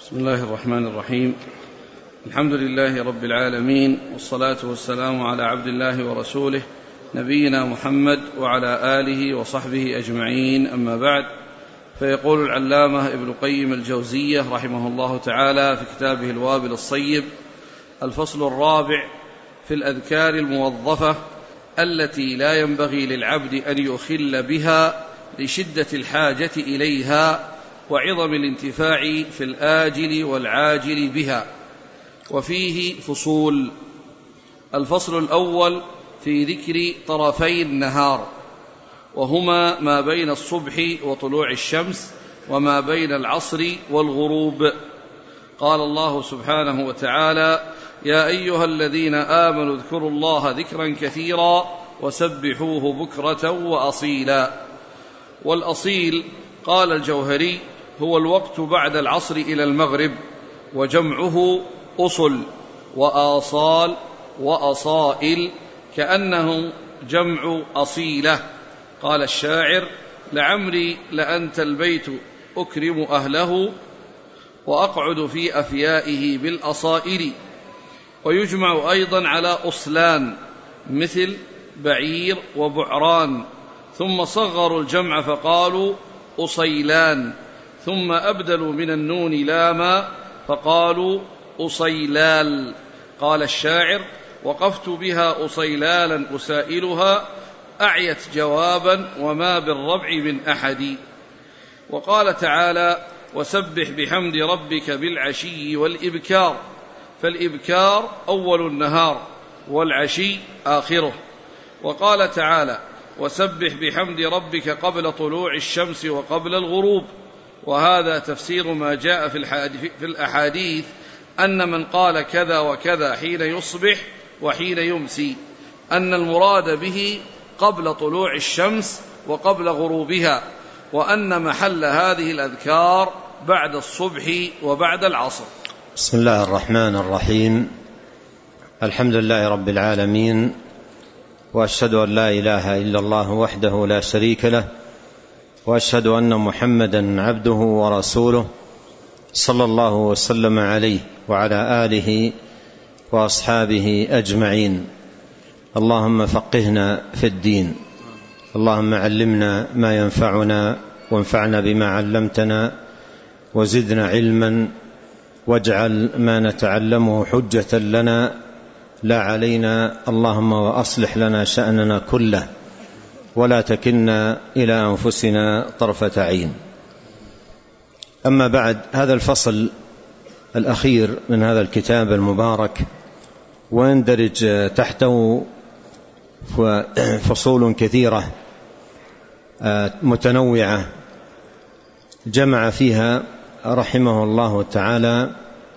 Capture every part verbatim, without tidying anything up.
بسم الله الرحمن الرحيم. الحمد لله رب العالمين، والصلاة والسلام على عبد الله ورسوله نبينا محمد وعلى آله وصحبه أجمعين، أما بعد. فيقول العلامة ابن القيم الجوزية رحمه الله تعالى في كتابه الوابل الصيب: الفصل الرابع في الأذكار الموظفة التي لا ينبغي للعبد أن يخل بها لشدة الحاجة إليها وعظم الانتفاع في الآجل والعاجل بها. وفيه فصول. الفصل الأول في ذكر طرفي النهار، وهما ما بين الصبح وطلوع الشمس وما بين العصر والغروب. قال الله سبحانه وتعالى: يا أيها الذين آمنوا اذكروا الله ذكرا كثيرا وسبحوه بكرة وأصيلا. والأصيل قال الجوهري هو الوقت بعد العصر إلى المغرب، وجمعه أصل وآصال وأصائل، كأنه جمع أصيلة. قال الشاعر: لعمري لأنت البيت أكرم أهله وأقعد في أفيائه بالأصائل. ويجمع أيضا على أصلان مثل بعير وبعران، ثم صغروا الجمع فقالوا أصيلان، ثم أبدلوا من النون لاما فقالوا أصيلال. قال الشاعر: وقفت بها أصيلالا أسائلها، أعيت جوابا وما بالربع من أحد. وقال تعالى: وسبح بحمد ربك بالعشي والإبكار، فالإبكار أول النهار والعشي آخره. وقال تعالى: وسبح بحمد ربك قبل طلوع الشمس وقبل الغروب. وهذا تفسير ما جاء في الأحاديث أن من قال كذا وكذا حين يصبح وحين يمسي، أن المراد به قبل طلوع الشمس وقبل غروبها، وأن محل هذه الأذكار بعد الصبح وبعد العصر. بسم الله الرحمن الرحيم. الحمد لله رب العالمين، وأشهد أن لا إله إلا الله وحده لا شريك له، وأشهد أن محمدا عبده ورسوله، صلى الله وسلم عليه وعلى آله وأصحابه أجمعين. اللهم فقهنا في الدين، اللهم علمنا ما ينفعنا وانفعنا بما علمتنا، وزدنا علما، واجعل ما نتعلمه حجة لنا لا علينا. اللهم وأصلح لنا شأننا كله، ولا تكلنا إلى أنفسنا طرفة عين. أما بعد، هذا الفصل الأخير من هذا الكتاب المبارك، ويندرج تحته فصول كثيرة متنوعة، جمع فيها رحمه الله تعالى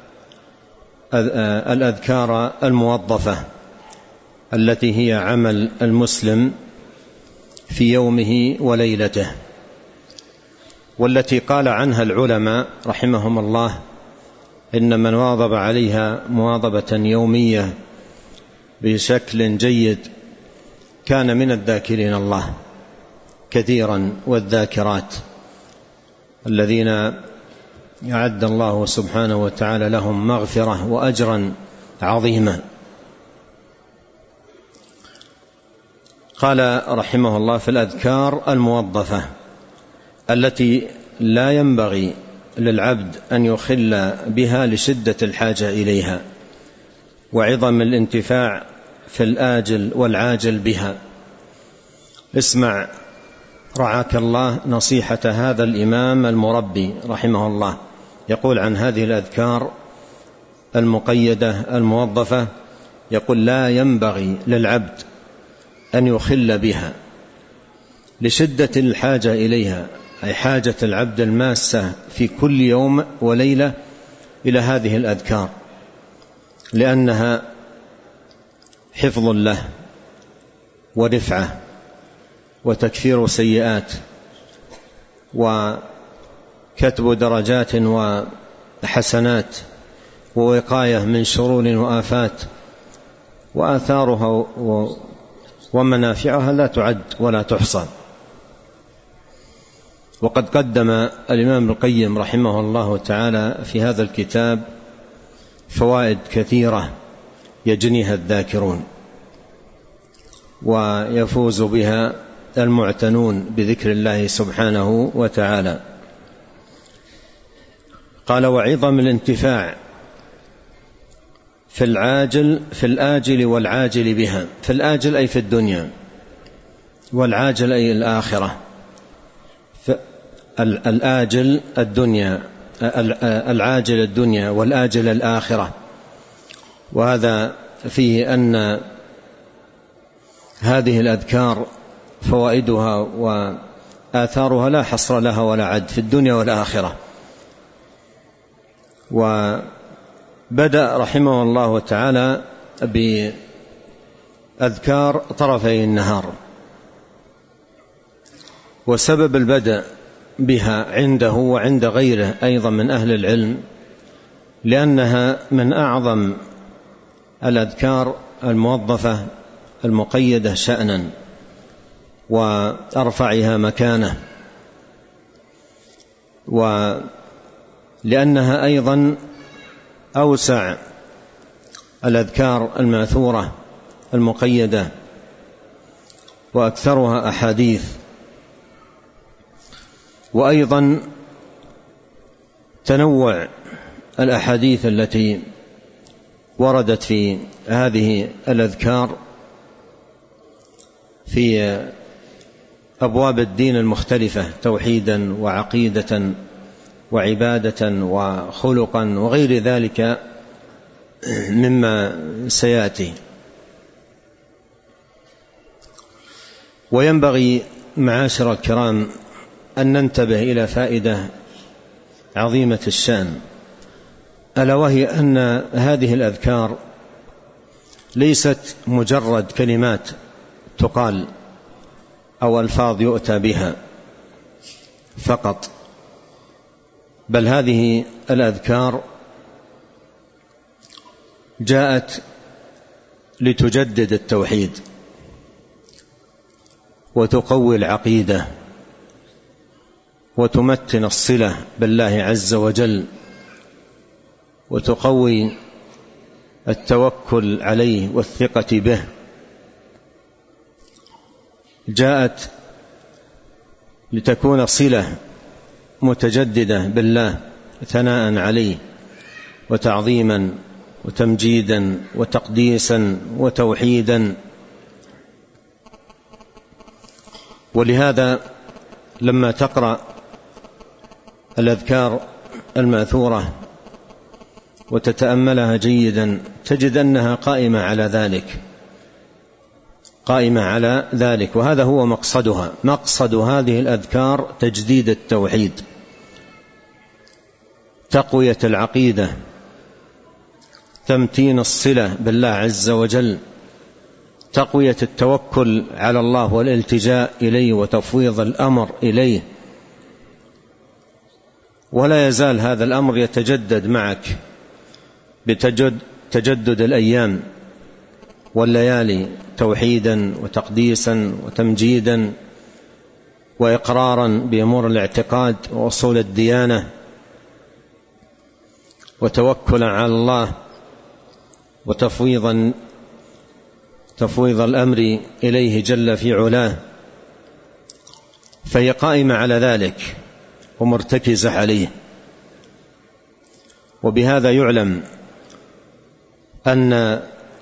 الأذكار الموظفة التي هي عمل المسلم في يومه وليلته، والتي قال عنها العلماء رحمهم الله إن من واظب عليها مواظبة يومية بشكل جيد كان من الذاكرين الله كثيرا والذاكرات، الذين أعد الله سبحانه وتعالى لهم مغفرة وأجرا عظيما. قال رحمه الله: في الأذكار الموظفة التي لا ينبغي للعبد أن يخل بها لشدة الحاجة إليها وعظم الانتفاع في الآجل والعاجل بها. اسمع رعاك الله نصيحة هذا الإمام المربي رحمه الله، يقول عن هذه الأذكار المقيدة الموظفة، يقول: لا ينبغي للعبد أن يخل بها لشدة الحاجة إليها، أي حاجة العبد الماسة في كل يوم وليلة إلى هذه الأذكار، لأنها حفظ له ورفعة وتكفير سيئات وكتب درجات وحسنات ووقاية من شرور وآفات، وآثارها ومنافعها لا تعد ولا تحصى. وقد قدم الإمام ابن القيم رحمه الله تعالى في هذا الكتاب فوائد كثيرة يجنيها الذاكرون ويفوز بها المعتنون بذكر الله سبحانه وتعالى. قال: وعظم الانتفاع في العاجل في الآجل والعاجل بها. في الآجل أي في الدنيا، والعاجل أي الآخرة. الآجل الدنيا، العاجل الدنيا والآجل الآخرة. وهذا فيه أن هذه الأذكار فوائدها وآثارها لا حصر لها ولا عد في الدنيا والآخرة. وبدأ رحمه الله تعالى بأذكار طرفي النهار، وسبب البدء بها عنده وعند غيره أيضا من أهل العلم لأنها من أعظم الأذكار الموظفة المقيدة شأنا وأرفعها مكانة، ولأنها أيضا أوسع الأذكار الماثورة المقيدة وأكثرها أحاديث. وأيضا تنوع الأحاديث التي وردت في هذه الأذكار في أبواب الدين المختلفة، توحيدا وعقيدة وعبادة وخلقا وغير ذلك مما سيأتي. وينبغي معاشر الكرام أن ننتبه إلى فائدة عظيمة الشأن، ألا وهي أن هذه الأذكار ليست مجرد كلمات تقال أو ألفاظ يؤتى بها فقط، بل هذه الأذكار جاءت لتجدد التوحيد وتقوي العقيدة وتمتن الصلة بالله عز وجل وتقوي التوكل عليه والثقة به. جاءت لتكون صلة متجددة بالله ثناء عليه وتعظيما وتمجيدا وتقديسا وتوحيدا. ولهذا لما تقرأ الأذكار الماثورة وتتأملها جيدا تجد أنها قائمة على ذلك قائمة على ذلك وهذا هو مقصدها. مقصد هذه الأذكار تجديد التوحيد، تقوية العقيدة، تمتين الصلة بالله عز وجل، تقوية التوكل على الله والالتجاء إليه وتفويض الأمر إليه. ولا يزال هذا الأمر يتجدد معك بتجدد الأيام والليالي، توحيدا وتقديسا وتمجيدا وإقرارا بأمور الاعتقاد وأصول الديانة وتوكلا على الله وتفويضا تفويض الأمر إليه جل في علاه. فهي قائمة على ذلك ومرتكزة عليه. وبهذا يعلم أن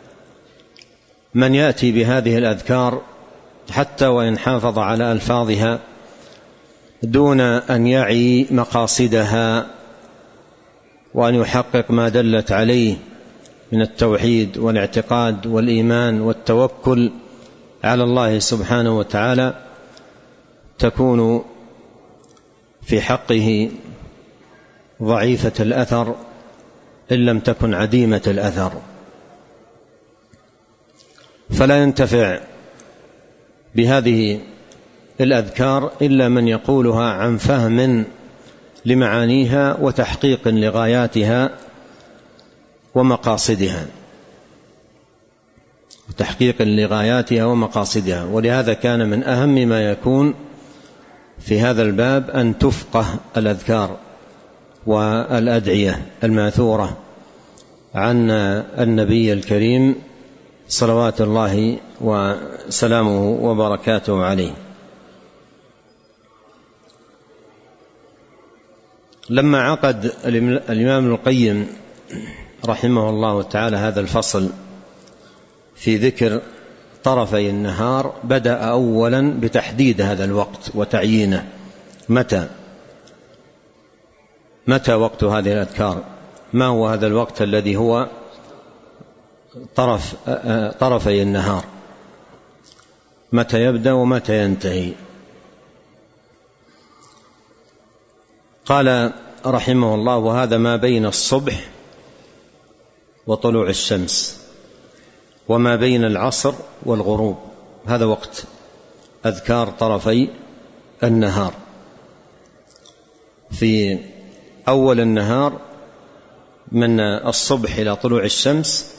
من يأتي بهذه الأذكار حتى وإن حافظ على ألفاظها دون أن يعي مقاصدها وأن يحقق ما دلت عليه من التوحيد والاعتقاد والإيمان والتوكل على الله سبحانه وتعالى، تكون في حقه ضعيفة الأثر إن لم تكن عديمة الأثر. فلا ينتفع بهذه الأذكار إلا من يقولها عن فهم لمعانيها وتحقيق لغاياتها ومقاصدها وتحقيق لغاياتها ومقاصدها. ولهذا كان من أهم ما يكون في هذا الباب أن تفقه الأذكار والأدعية الماثورة عن النبي الكريم صلوات الله وسلامه وبركاته عليه. لما عقد الإمام ابن القيم رحمه الله تعالى هذا الفصل في ذكر طرفي النهار، بدأ أولا بتحديد هذا الوقت وتعيينه. متى متى وقت هذه الأذكار؟ ما هو هذا الوقت الذي هو طرف طرفي النهار؟ متى يبدأ ومتى ينتهي؟ قال رحمه الله: وهذا ما بين الصبح وطلوع الشمس وما بين العصر والغروب، هذا وقت أذكار طرفي النهار. في أول النهار من الصبح إلى طلوع الشمس،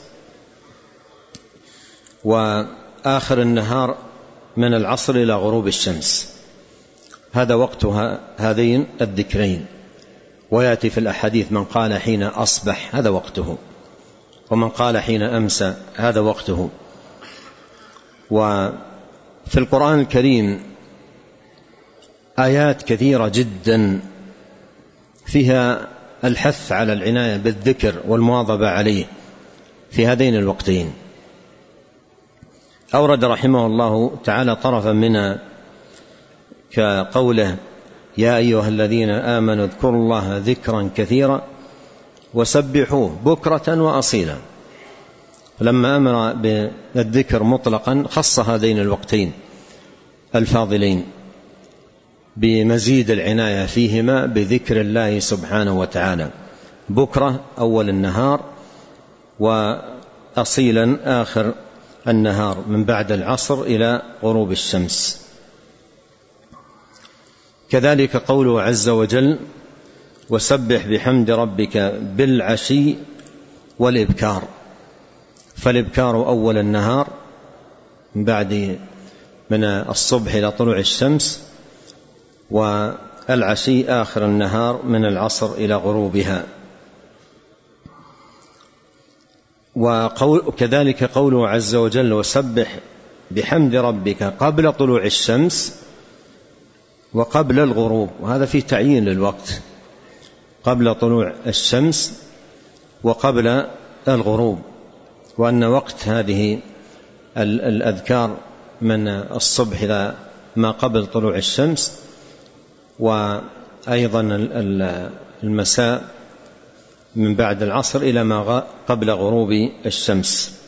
وآخر النهار من العصر إلى غروب الشمس، هذا وقت هذين الذكرين. ويأتي في الأحاديث: من قال حين أصبح هذا وقته، ومن قال حين أمسى هذا وقته. وفي القرآن الكريم آيات كثيرة جدا فيها الحث على العناية بالذكر والمواظبة عليه في هذين الوقتين. أورد رحمه الله تعالى طرفا منها كقوله: يا أيها الذين آمنوا اذكروا الله ذكرا كثيرا وسبحوه بكرة وأصيلا. لما أمر بالذكر مطلقا خص هذين الوقتين الفاضلين بمزيد العناية فيهما بذكر الله سبحانه وتعالى، بكرة أول النهار، وأصيلا آخر النهار من بعد العصر إلى غروب الشمس. كذلك قوله عز وجل: وسبح بحمد ربك بالعشي والإبكار. فالإبكار أول النهار من بعد من الصبح إلى طلوع الشمس، والعشي آخر النهار من العصر إلى غروبها. وكذلك قوله عز وجل: وسبح بحمد ربك قبل طلوع الشمس وقبل الغروب، وهذا فيه تعيين للوقت، قبل طلوع الشمس وقبل الغروب، وأن وقت هذه الأذكار من الصبح إلى ما قبل طلوع الشمس، وأيضا المساء من بعد العصر إلى ما قبل غروب الشمس.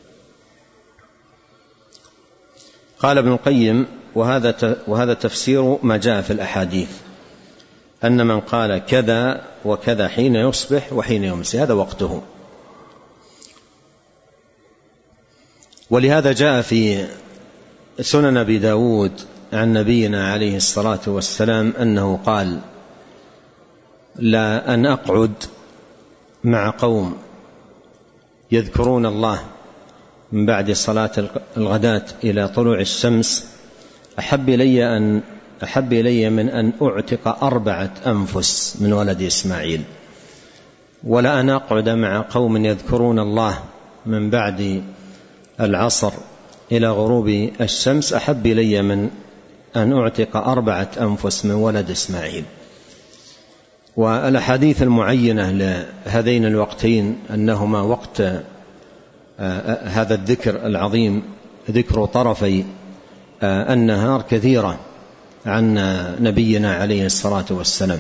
قال ابن القيم: وهذا وهذا تفسير ما جاء في الأحاديث أن من قال كذا وكذا حين يصبح وحين يمسي هذا وقته. ولهذا جاء في سنن أبي داود عن نبينا عليه الصلاة والسلام أنه قال: لا أن أقعد مع قوم يذكرون الله من بعد صلاة الغداة إلى طلوع الشمس أحب إلي أن أحب إلي من أن أعتق أربعة أنفس من ولد إسماعيل، ولا أن أقعد مع قوم يذكرون الله من بعد العصر إلى غروب الشمس أحب إلي من أن أعتق أربعة أنفس من ولد إسماعيل. والأحاديث المعينة لهذين الوقتين أنهما وقت هذا الذكر العظيم، ذكر طرفي النهار، كثيرة عن نبينا عليه الصلاة والسلام.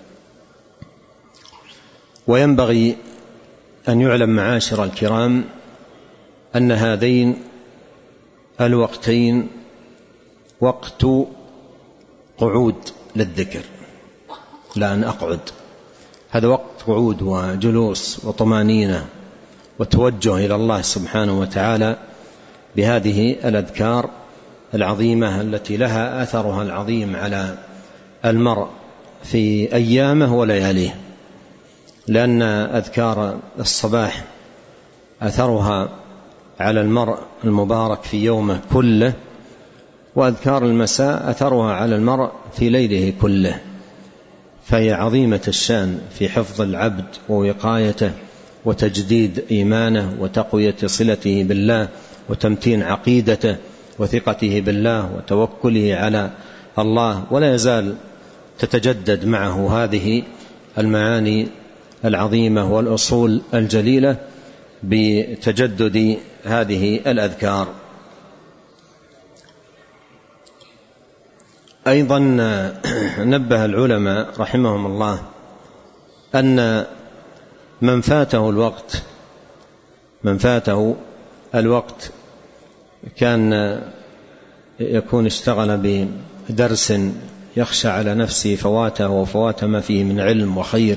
وينبغي أن يعلم معاشر الكرام أن هذين الوقتين وقت قعود للذكر، لا أن أقعد، هذا وقت قعود وجلوس وطمانينة وتوجه إلى الله سبحانه وتعالى بهذه الأذكار العظيمة التي لها أثرها العظيم على المرء في أيامه ولياليه. لأن أذكار الصباح أثرها على المرء المبارك في يومه كله وأذكار المساء أثرها على المرء في ليله كله، فهي عظيمة الشأن في حفظ العبد ووقايته وتجديد إيمانه وتقوية صلته بالله وتمتين عقيدته وثقته بالله وتوكله على الله، ولا يزال تتجدد معه هذه المعاني العظيمة والأصول الجليلة بتجدد هذه الأذكار. أيضا نبه العلماء رحمهم الله أن من فاته الوقت من فاته الوقت كان يكون اشتغل بدرس يخشى على نفسه فواته وفوات ما فيه من علم وخير،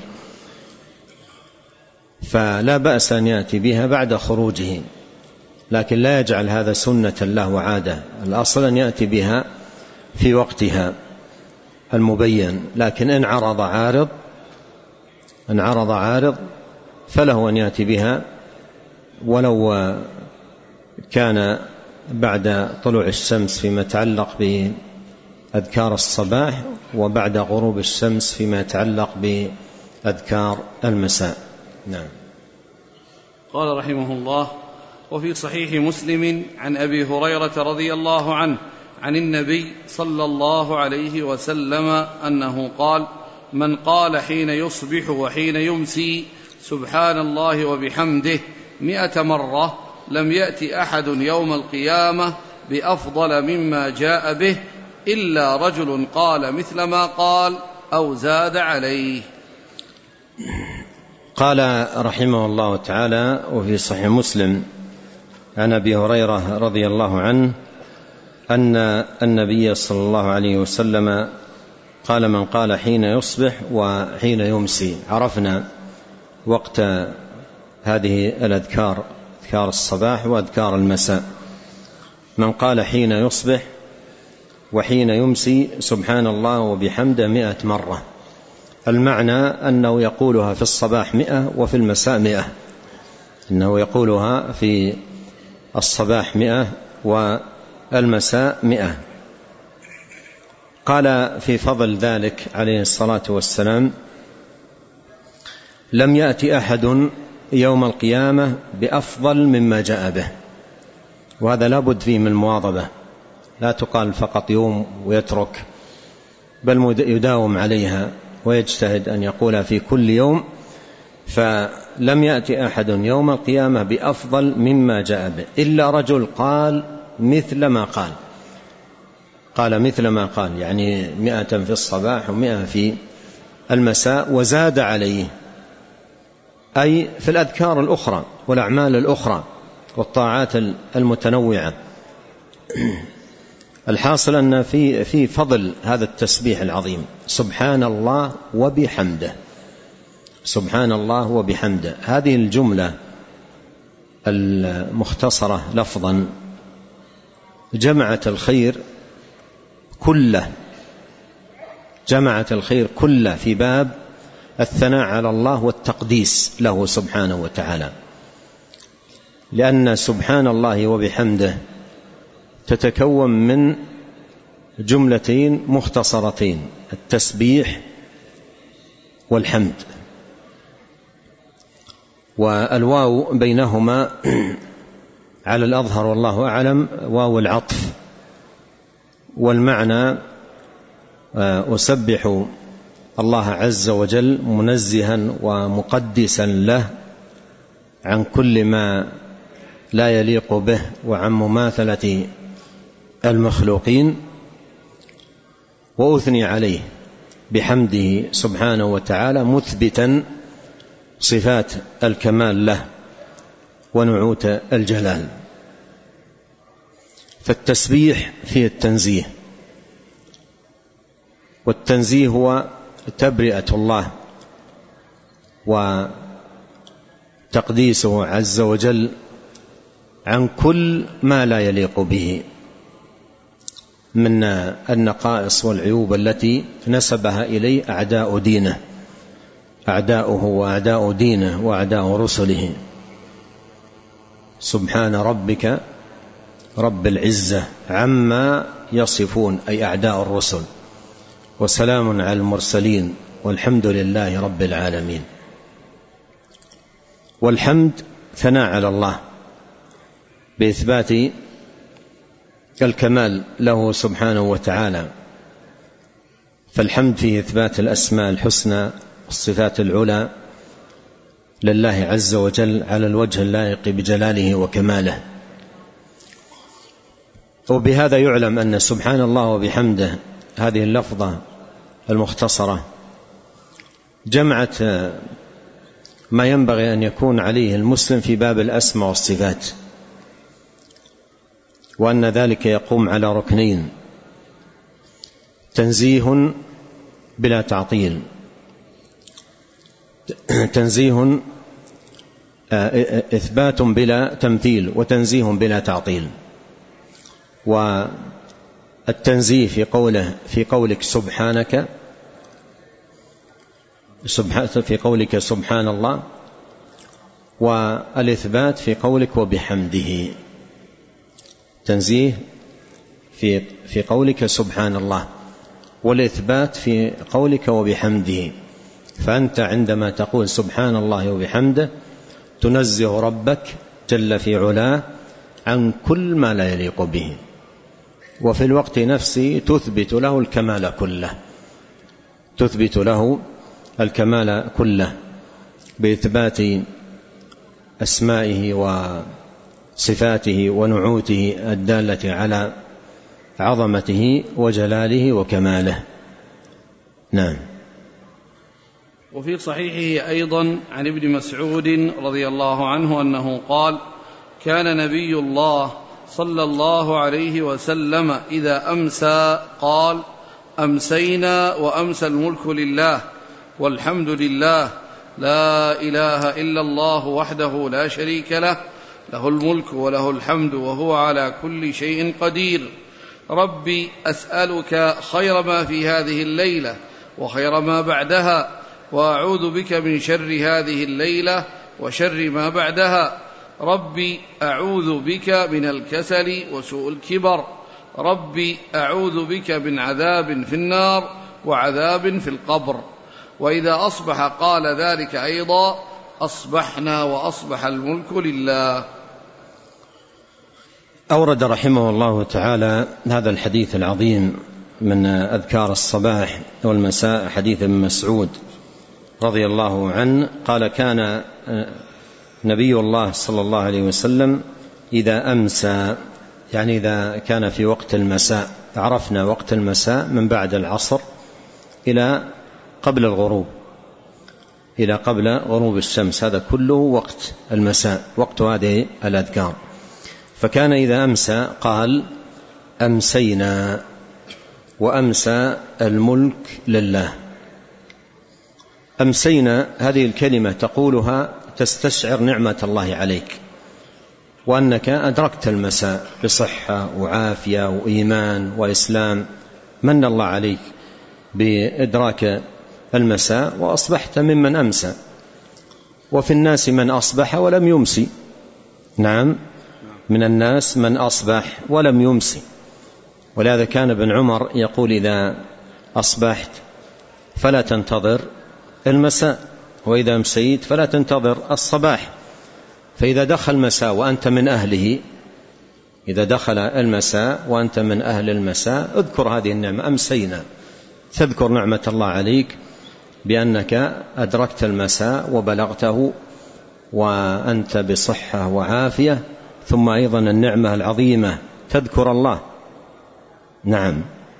فلا بأس أن يأتي بها بعد خروجه، لكن لا يجعل هذا سنة له وعادة. الأصل أن يأتي بها في وقتها المبين، لكن إن عرض عارض إن عرض عارض فله أن يأتي بها ولو كان بعد طلوع الشمس فيما يتعلق بأذكار الصباح، وبعد غروب الشمس فيما يتعلق بأذكار المساء. نعم. قال رحمه الله: وفي صحيح مسلم عن أبي هريرة رضي الله عنه عن النبي صلى الله عليه وسلم أنه قال: من قال حين يصبح وحين يمسي سبحان الله وبحمده مئة مرة لم يأت أحد يوم القيامة بأفضل مما جاء به إلا رجل قال مثل ما قال أو زاد عليه. قال رحمه الله تعالى: وفي صحيح مسلم عن أبي هريرة رضي الله عنه أن النبي صلى الله عليه وسلم قال: من قال حين يصبح وحين يمسي. عرفنا وقت هذه الأذكار، أذكار الصباح وأذكار المساء. من قال حين يصبح وحين يمسي سبحان الله وبحمده مئة مرة، المعنى أنه يقولها في الصباح مئة وفي المساء مئة، أنه يقولها في الصباح مئة والمساء مئة. قال في فضل ذلك عليه الصلاة والسلام: لم يأتي أحد يوم القيامة بأفضل مما جاء به. وهذا لا بد فيه من المواظبة، لا تقال فقط يوم ويترك، بل يداوم عليها ويجتهد أن يقولها في كل يوم. فلم يأتي أحد يوم القيامة بأفضل مما جاء به إلا رجل قال مثل ما قال قال مثل ما قال يعني مئة في الصباح ومئة في المساء، وزاد عليه، أي في الأذكار الأخرى والأعمال الأخرى والطاعات المتنوعة. الحاصل أن في في فضل هذا التسبيح العظيم، سبحان الله وبحمده، سبحان الله وبحمده. هذه الجملة المختصرة لفظا جمعت الخير كله، جمعت الخير كله في باب الثناء على الله والتقديس له سبحانه وتعالى، لأن سبحان الله وبحمده تتكون من جملتين مختصرتين: التسبيح والحمد، والواو بينهما على الأظهر والله أعلم واو العطف، والمعنى أسبح الله عز وجل منزها ومقدسا له عن كل ما لا يليق به وعن مماثلة المخلوقين، وأثني عليه بحمده سبحانه وتعالى مثبتا صفات الكمال له ونعوت الجلال. فالتسبيح فيه التنزيه، والتنزيه هو تبرئة الله وتقديسه عز وجل عن كل ما لا يليق به من النقائص والعيوب التي نسبها إليه أعداء دينه، أعداؤه وأعداء دينه وأعداء رسله. سبحان ربك رب العزة عما يصفون أي أعداء الرسل، وسلام على المرسلين والحمد لله رب العالمين. والحمد ثناء على الله بإثبات الكمال له سبحانه وتعالى، فالحمد فيه إثبات الأسماء الحسنى والصفات العلى لله عز وجل على الوجه اللائق بجلاله وكماله. وبهذا يعلم أن سبحان الله وبحمده هذه اللفظة المختصرة جمعت ما ينبغي أن يكون عليه المسلم في باب الأسماء والصفات، وأن ذلك يقوم على ركنين: تنزيه بلا تعطيل، تنزيه إثبات بلا تمثيل، وتنزيه بلا تعطيل. والتنزيه في قوله في قولك سبحانك في قولك سبحان الله، والإثبات في قولك وبحمده. تنزيه في في قولك سبحان الله، والإثبات في قولك وبحمده. فأنت عندما تقول سبحان الله وبحمده تنزه ربك جل في علاه عن كل ما لا يليق به، وفي الوقت نفسه تثبت له الكمال كله، تثبت له الكمال كله بإثبات أسمائه وصفاته ونعوته الدالة على عظمته وجلاله وكماله. نعم. وفي صحيحه أيضا عن ابن مسعود رضي الله عنه أنه قال: كان نبي الله صلى الله عليه وسلم إذا أمسى قال: أمسينا وأمسى الملك لله والحمد لله، لا إله إلا الله وحده لا شريك له، له الملك وله الحمد وهو على كل شيء قدير. ربي أسألك خير ما في هذه الليلة وخير ما بعدها، وأعوذ بك من شر هذه الليلة وشر ما بعدها. ربي أعوذ بك من الكسل وسوء الكبر. ربي أعوذ بك من عذاب في النار وعذاب في القبر. وإذا أصبح قال ذلك أيضا: أصبحنا وأصبح الملك لله. أورد رحمه الله تعالى هذا الحديث العظيم من أذكار الصباح والمساء، حديث ابن مسعود رضي الله عنه قال: كان نبي الله صلى الله عليه وسلم إذا أمسى، يعني إذا كان في وقت المساء، عرفنا وقت المساء من بعد العصر إلى قبل الغروب، إلى قبل غروب الشمس، هذا كله وقت المساء، وقت هذه الأذكار. فكان إذا أمسى قال: أمسينا وأمسى الملك لله. أمسينا هذه الكلمة تقولها تستشعر نعمة الله عليك، وأنك أدركت المساء بصحة وعافية وإيمان وإسلام، من الله عليك بإدراك المساء وأصبحت ممن أمسى. وفي الناس من أصبح ولم يمسي، نعم، من الناس من أصبح ولم يمسي. ولهذا كان ابن عمر يقول: إذا أصبحت فلا تنتظر المساء، وإذا أمسيت فلا تنتظر الصباح. فإذا دخل المساء وأنت من أهله، إذا دخل المساء وأنت من أهل المساء، اذكر هذه النعمة، أمسينا، تذكر نعمة الله عليك بأنك أدركت المساء وبلغته وأنت بصحة وعافية. ثم أيضا النعمة العظيمة تذكر الله. نعم.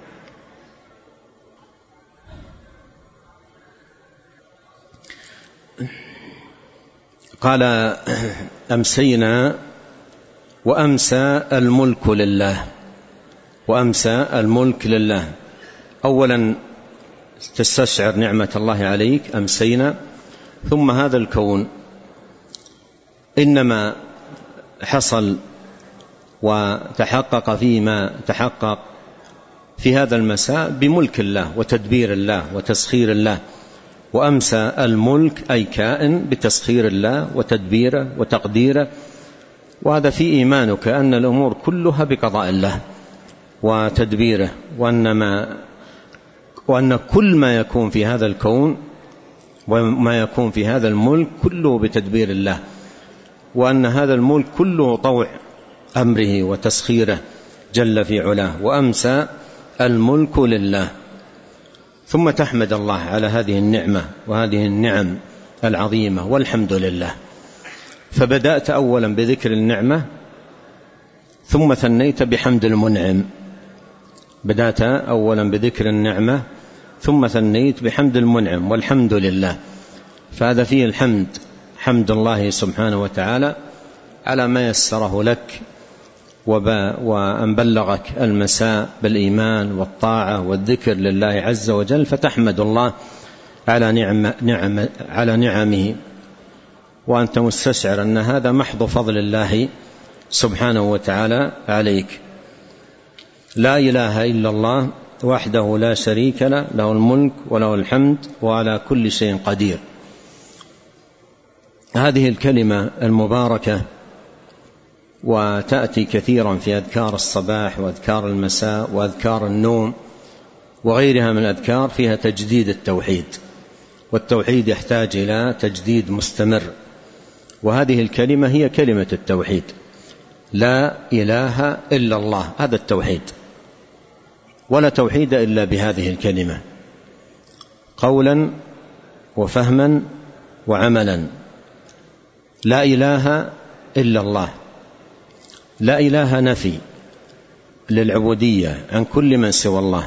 قال: أمسينا وأمسى الملك لله، وأمسى الملك لله. أولا تستشعر نعمة الله عليك، أمسينا. ثم هذا الكون إنما حصل وتحقق فيما تحقق في هذا المساء بملك الله وتدبير الله وتسخير الله. وأمسى الملك أي كائن بتسخير الله وتدبيره وتقديره وهذا في إيمانك أن الأمور كلها بقضاء الله وتدبيره، وأن, ما وأن كل ما يكون في هذا الكون وما يكون في هذا الملك كله بتدبير الله، وأن هذا الملك كله طوع أمره وتسخيره جل في علاه، وأمسى الملك لله. ثم تحمد الله على هذه النعمة وهذه النعم العظيمة، والحمد لله. فبدأت أولا بذكر النعمة ثم ثنيت بحمد المنعم. بدأت أولا بذكر النعمة ثم ثنيت بحمد المنعم والحمد لله. فهذا فيه الحمد، حمد الله سبحانه وتعالى على ما يسره لك وأن بلغك المساء بالإيمان والطاعة والذكر لله عز وجل، فتحمد الله على نعم نعم على نعمه، وأنت مستشعر أن هذا محض فضل الله سبحانه وتعالى عليك. لا إله إلا الله وحده لا شريك له، له الملك وله الحمد وعلى كل شيء قدير. هذه الكلمة المباركة وتأتي كثيرا في أذكار الصباح وأذكار المساء وأذكار النوم وغيرها من الأذكار، فيها تجديد التوحيد، والتوحيد يحتاج إلى تجديد مستمر، وهذه الكلمة هي كلمة التوحيد. لا إله إلا الله، هذا التوحيد، ولا توحيد إلا بهذه الكلمة، قولا وفهما وعملا. لا إله إلا الله، لا إله نفي للعبودية عن كل من سوى الله،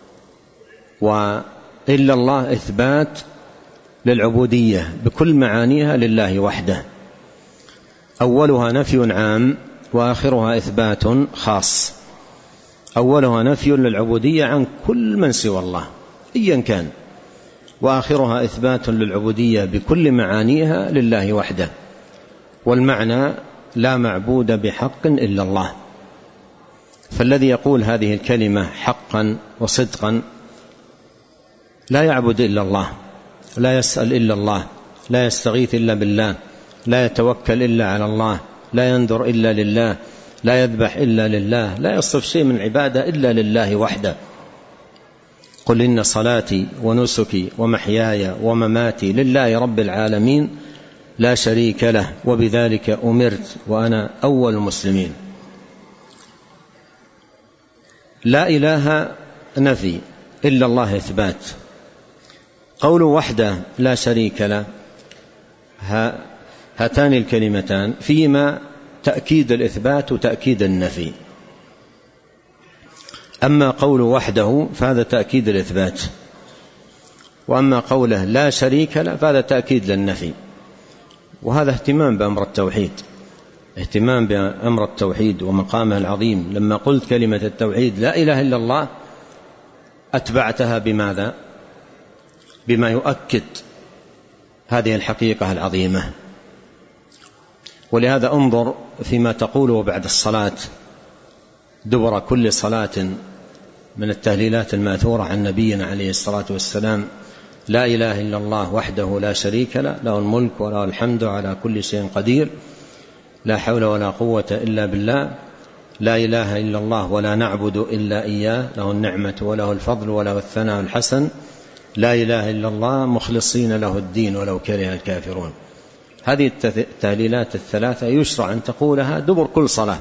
وإلا الله إثبات للعبودية بكل معانيها لله وحده. أولها نفي عام وآخرها إثبات خاص. أولها نفي للعبودية عن كل من سوى الله أيا كان، وآخرها إثبات للعبودية بكل معانيها لله وحده. والمعنى لا معبود بحق إلا الله. فالذي يقول هذه الكلمة حقا وصدقا لا يعبد إلا الله، لا يسأل إلا الله، لا يستغيث إلا بالله، لا يتوكل إلا على الله، لا ينظر إلا لله، لا يذبح إلا لله، لا يصرف شيء من عبادة إلا لله وحده. قل إن صلاتي ونسكي ومحياي ومماتي لله رب العالمين لا شريك له وبذلك أمرت وأنا أول المسلمين. لا إله نفي، إلا الله إثبات. قول وحده لا شريك له، هاتان الكلمتان فيما تأكيد الإثبات وتأكيد النفي. أما قول وحده فهذا تأكيد الإثبات، وأما قوله لا شريك له فهذا تأكيد للنفي. وهذا اهتمام بأمر التوحيد، اهتمام بأمر التوحيد ومقامه العظيم. لما قلت كلمة التوحيد لا إله إلا الله أتبعتها بماذا؟ بما يؤكد هذه الحقيقة العظيمة. ولهذا انظر فيما تقوله بعد الصلاة دبر كل صلاة من التهليلات الماثورة عن نبينا عليه الصلاة والسلام: لا إله إلا الله وحده لا شريك له، له الملك وله الحمد على كل شيء قدير، لا حول ولا قوة إلا بالله، لا إله إلا الله ولا نعبد إلا إياه، له النعمة وله الفضل وله الثناء الحسن، لا إله إلا الله مخلصين له الدين ولو كره الكافرون. هذه التهليلات الثلاثة يشرع أن تقولها دبر كل صلاة،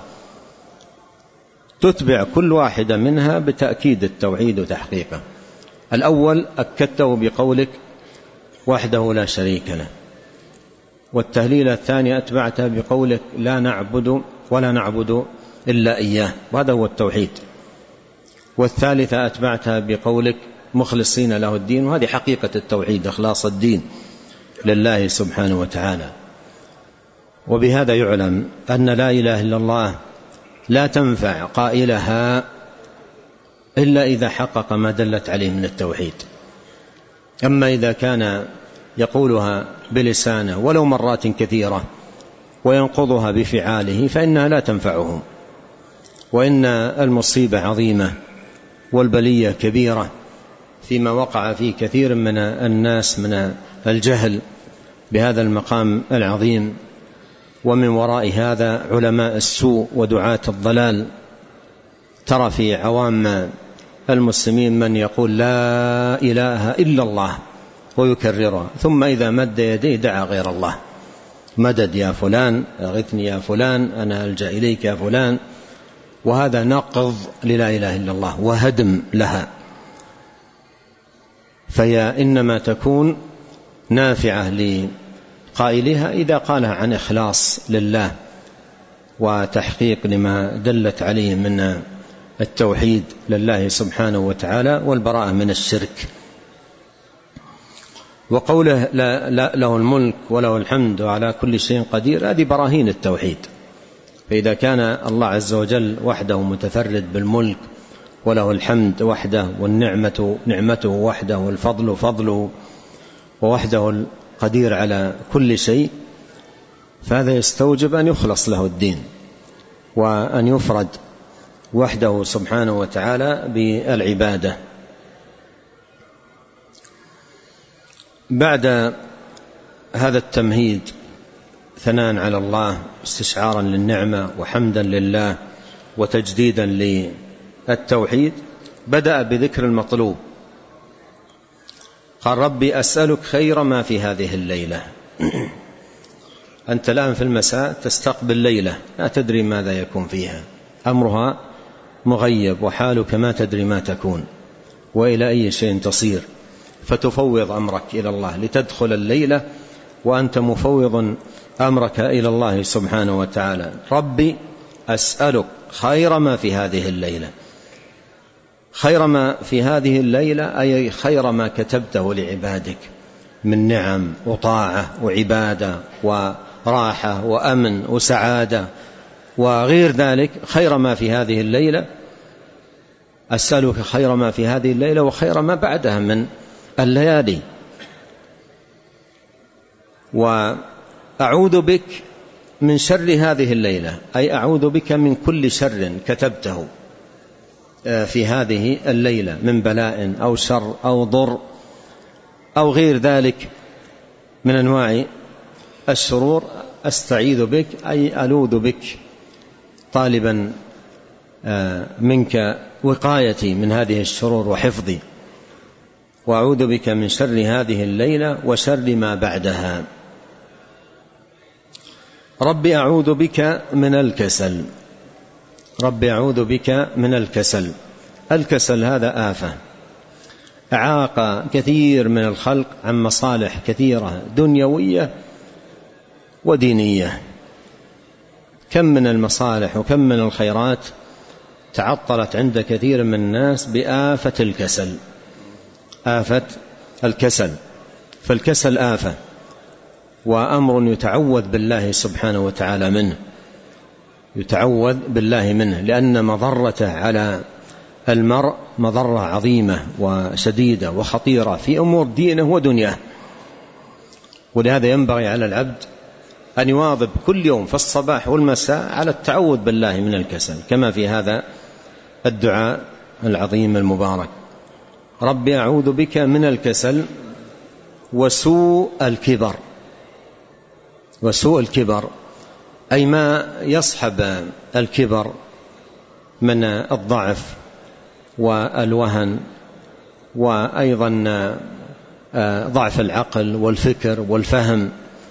تتبع كل واحدة منها بتأكيد التوحيد وتحقيقه. الأول أكدته بقولك وحده لا شريك له، والتهليلة الثانية أتبعتها بقولك لا نعبد ولا نعبد إلا إياه، وهذا هو التوحيد. والثالثة أتبعتها بقولك مخلصين له الدين، وهذه حقيقة التوحيد، إخلاص الدين لله سبحانه وتعالى. وبهذا يعلم أن لا إله إلا الله لا تنفع قائلها إلا إذا حقق ما دلت عليه من التوحيد. أما إذا كان يقولها بلسانه ولو مرات كثيرة وينقضها بفعاله فإنها لا تنفعهم. وإن المصيبة عظيمة والبلية كبيرة فيما وقع فيه كثير من الناس من الجهل بهذا المقام العظيم ومن وراء هذا علماء السوء ودعاة الضلال. ترى في عوام المسلمين من يقول لا إله إلا الله ويكررها، ثم إذا مد يديه دعا غير الله، مدد يا فلان، أغثني يا فلان، أنا ألجأ إليك يا فلان، وهذا نقض للا إله إلا الله وهدم لها. فهي إنما تكون نافعة لقائلها إذا قالها عن إخلاص لله وتحقيق لما دلت عليه من التوحيد لله سبحانه وتعالى والبراءة من الشرك. وقوله لا لا له الملك وله الحمد وعلى كل شيء قدير، هذه براهين التوحيد. فإذا كان الله عز وجل وحده متفرد بالملك وله الحمد وحده، والنعمة نعمته وحده، والفضل فضله، ووحده القدير على كل شيء، فهذا يستوجب أن يخلص له الدين وأن يفرد وحده سبحانه وتعالى بالعبادة. بعد هذا التمهيد ثناء على الله استشعارا للنعمة وحمدا لله وتجديدا للتوحيد، بدأ بذكر المطلوب. قال ربي أسألك خير ما في هذه الليلة. أنت الآن في المساء تستقبل ليلة لا تدري ماذا يكون فيها، أمرها مغيب وحالك ما تدري ما تكون وإلى أي شيء تصير، فتفوض أمرك إلى الله لتدخل الليلة وأنت مفوض أمرك إلى الله سبحانه وتعالى. ربي أسألك خير ما في هذه الليلة. خير ما في هذه الليلة أي خير ما كتبته لعبادك من نعم وطاعة وعبادة وراحة وأمن وسعادة وغير ذلك. خير ما في هذه الليلة، أسألك خير ما في هذه الليلة وخير ما بعدها من الليالي. وأعوذ بك من شر هذه الليلة، أي أعوذ بك من كل شر كتبته في هذه الليلة من بلاء أو شر أو ضر أو غير ذلك من أنواع الشرور. أستعيذ بك أي ألوذ بك طالبا منك وقايتي من هذه الشرور وحفظي. وأعوذ بك من شر هذه الليلة وشر ما بعدها. ربي أعوذ بك من الكسل. ربي أعوذ بك من الكسل. الكسل هذا آفة أعاق كثير من الخلق عن مصالح كثيرة دنيوية ودينية. كم من المصالح وكم من الخيرات تعطلت عند كثير من الناس بآفة الكسل. آفة الكسل. فالكسل آفة وأمر يتعوذ بالله سبحانه وتعالى منه، يتعوذ بالله منه، لأن مضرته على المرء مضرة عظيمة وشديدة وخطيرة في أمور دينه ودنياه. ولهذا ينبغي على العبد أن يواظب كل يوم في الصباح والمساء على التعوذ بالله من الكسل، كما في هذا الدعاء العظيم المبارك. ربي أعوذ بك من الكسل وسوء الكبر. وسوء الكبر أي ما يصحب الكبر من الضعف والوهن، وأيضا ضعف العقل والفكر والفهم،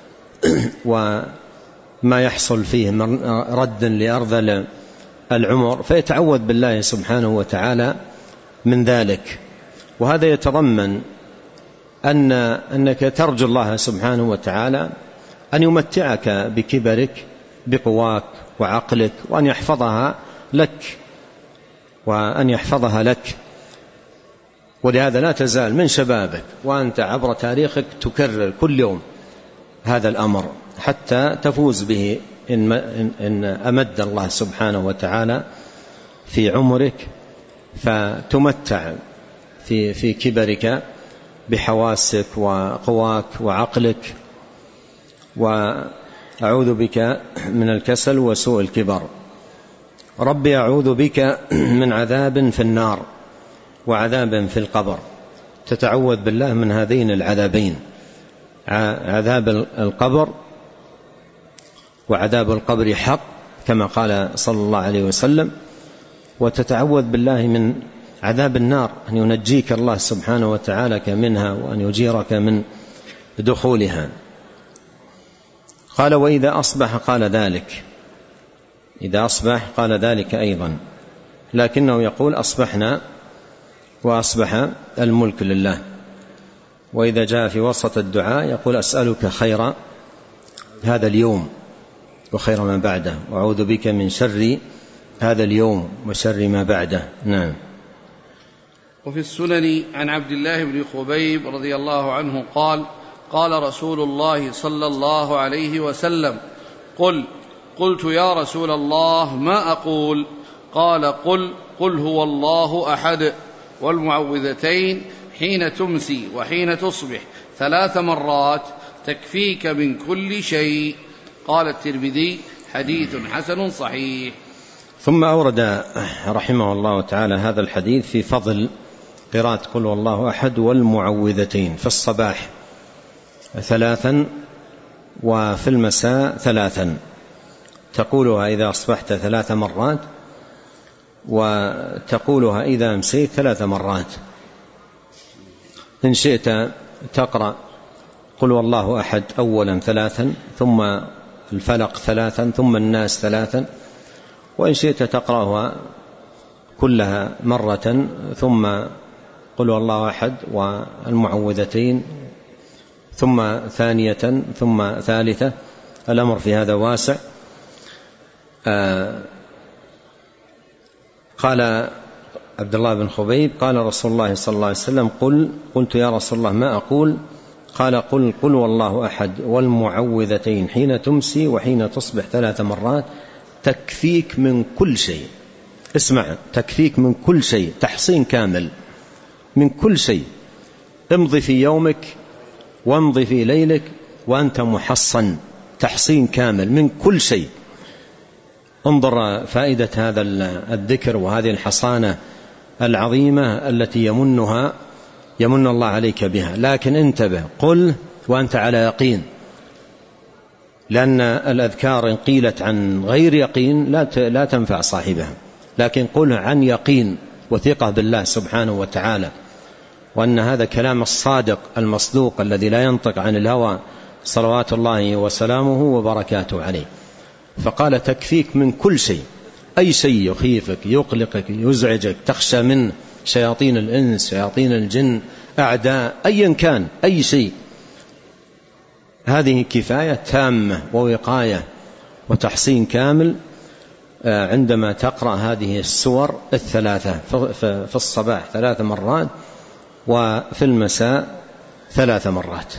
وما يحصل فيه رد لأرذل العمر، فيتعوذ بالله سبحانه وتعالى من ذلك. وهذا يتضمن أن أنك ترجو الله سبحانه وتعالى أن يمتعك بكبرك بقواك وعقلك، وأن يحفظها لك وأن يحفظها لك. ولهذا لا تزال من شبابك وأنت عبر تاريخك تكرر كل يوم هذا الأمر حتى تفوز به إن, إن أمد الله سبحانه وتعالى في عمرك، فتمتع في, في كبرك بحواسك وقواك وعقلك. وأعوذ بك من الكسل وسوء الكبر. ربي أعوذ بك من عذاب في النار وعذاب في القبر. تتعوذ بالله من هذين العذابين، عذاب القبر وعذاب القبر حق كما قال صلى الله عليه وسلم، وتتعوذ بالله من عذاب النار، أن ينجيك الله سبحانه وتعالى منها وأن يجيرك من دخولها. قال وإذا أصبح قال ذلك، إذا أصبح قال ذلك أيضا، لكنه يقول أصبحنا وأصبح الملك لله. وإذا جاء في وسط الدعاء يقول أسألك خير هذا اليوم وخير ما بعده، وأعوذ بك من شر هذا اليوم وشر ما بعده. نعم. وفي السنن عن عبد الله بن خبيب رضي الله عنه قال قال رسول الله صلى الله عليه وسلم قل قلت يا رسول الله ما أقول؟ قال قل قل هو الله أحد والمعوذتين حين تمسي وحين تصبح ثلاث مرات تكفيك من كل شيء. قال الترمذي حديث حسن صحيح. ثم أورد رحمه الله تعالى هذا الحديث في فضل قراءة قل هو الله أحد والمعوذتين في الصباح ثلاثا وفي المساء ثلاثا، تقولها إذا أصبحت ثلاث مرات وتقولها إذا أمسيت ثلاث مرات. إن شئت تقرأ قل هو الله أحد أولا ثلاثا، ثم الفلق ثلاثا، ثم الناس ثلاثا، وإن شئت تقرأها كلها مرة، ثم قل هو الله أحد والمعوذتين، ثم ثانية، ثم ثالثة. الأمر في هذا واسع. آه قال عبد الله بن خبيب قال رسول الله صلى الله عليه وسلم قل قلت يا رسول الله ما أقول؟ قال قل قل والله أحد والمعوذتين حين تمسي وحين تصبح ثلاث مرات تكفيك من كل شيء. اسمع، تكفيك من كل شيء، تحصين كامل من كل شيء. امضي في يومك وامضي في ليلك وأنت محصن، تحصين كامل من كل شيء. انظر فائدة هذا الذكر وهذه الحصانة العظيمة التي يمنها يمن الله عليك بها. لكن انتبه، قل وأنت على يقين، لأن الأذكار إن قيلت عن غير يقين لا لا تنفع صاحبها، لكن قل عن يقين وثقة بالله سبحانه وتعالى، وأن هذا كلام الصادق المصدوق الذي لا ينطق عن الهوى صلوات الله وسلامه وبركاته عليه. فقال تكفيك من كل شيء، أي شيء يخيفك يقلقك يزعجك تخشى منه، شياطين الإنس شياطين الجن أعداء أيا كان أي شيء، هذه كفاية تامة ووقاية وتحصين كامل عندما تقرأ هذه السور الثلاثة في الصباح ثلاث مرات وفي المساء ثلاث مرات.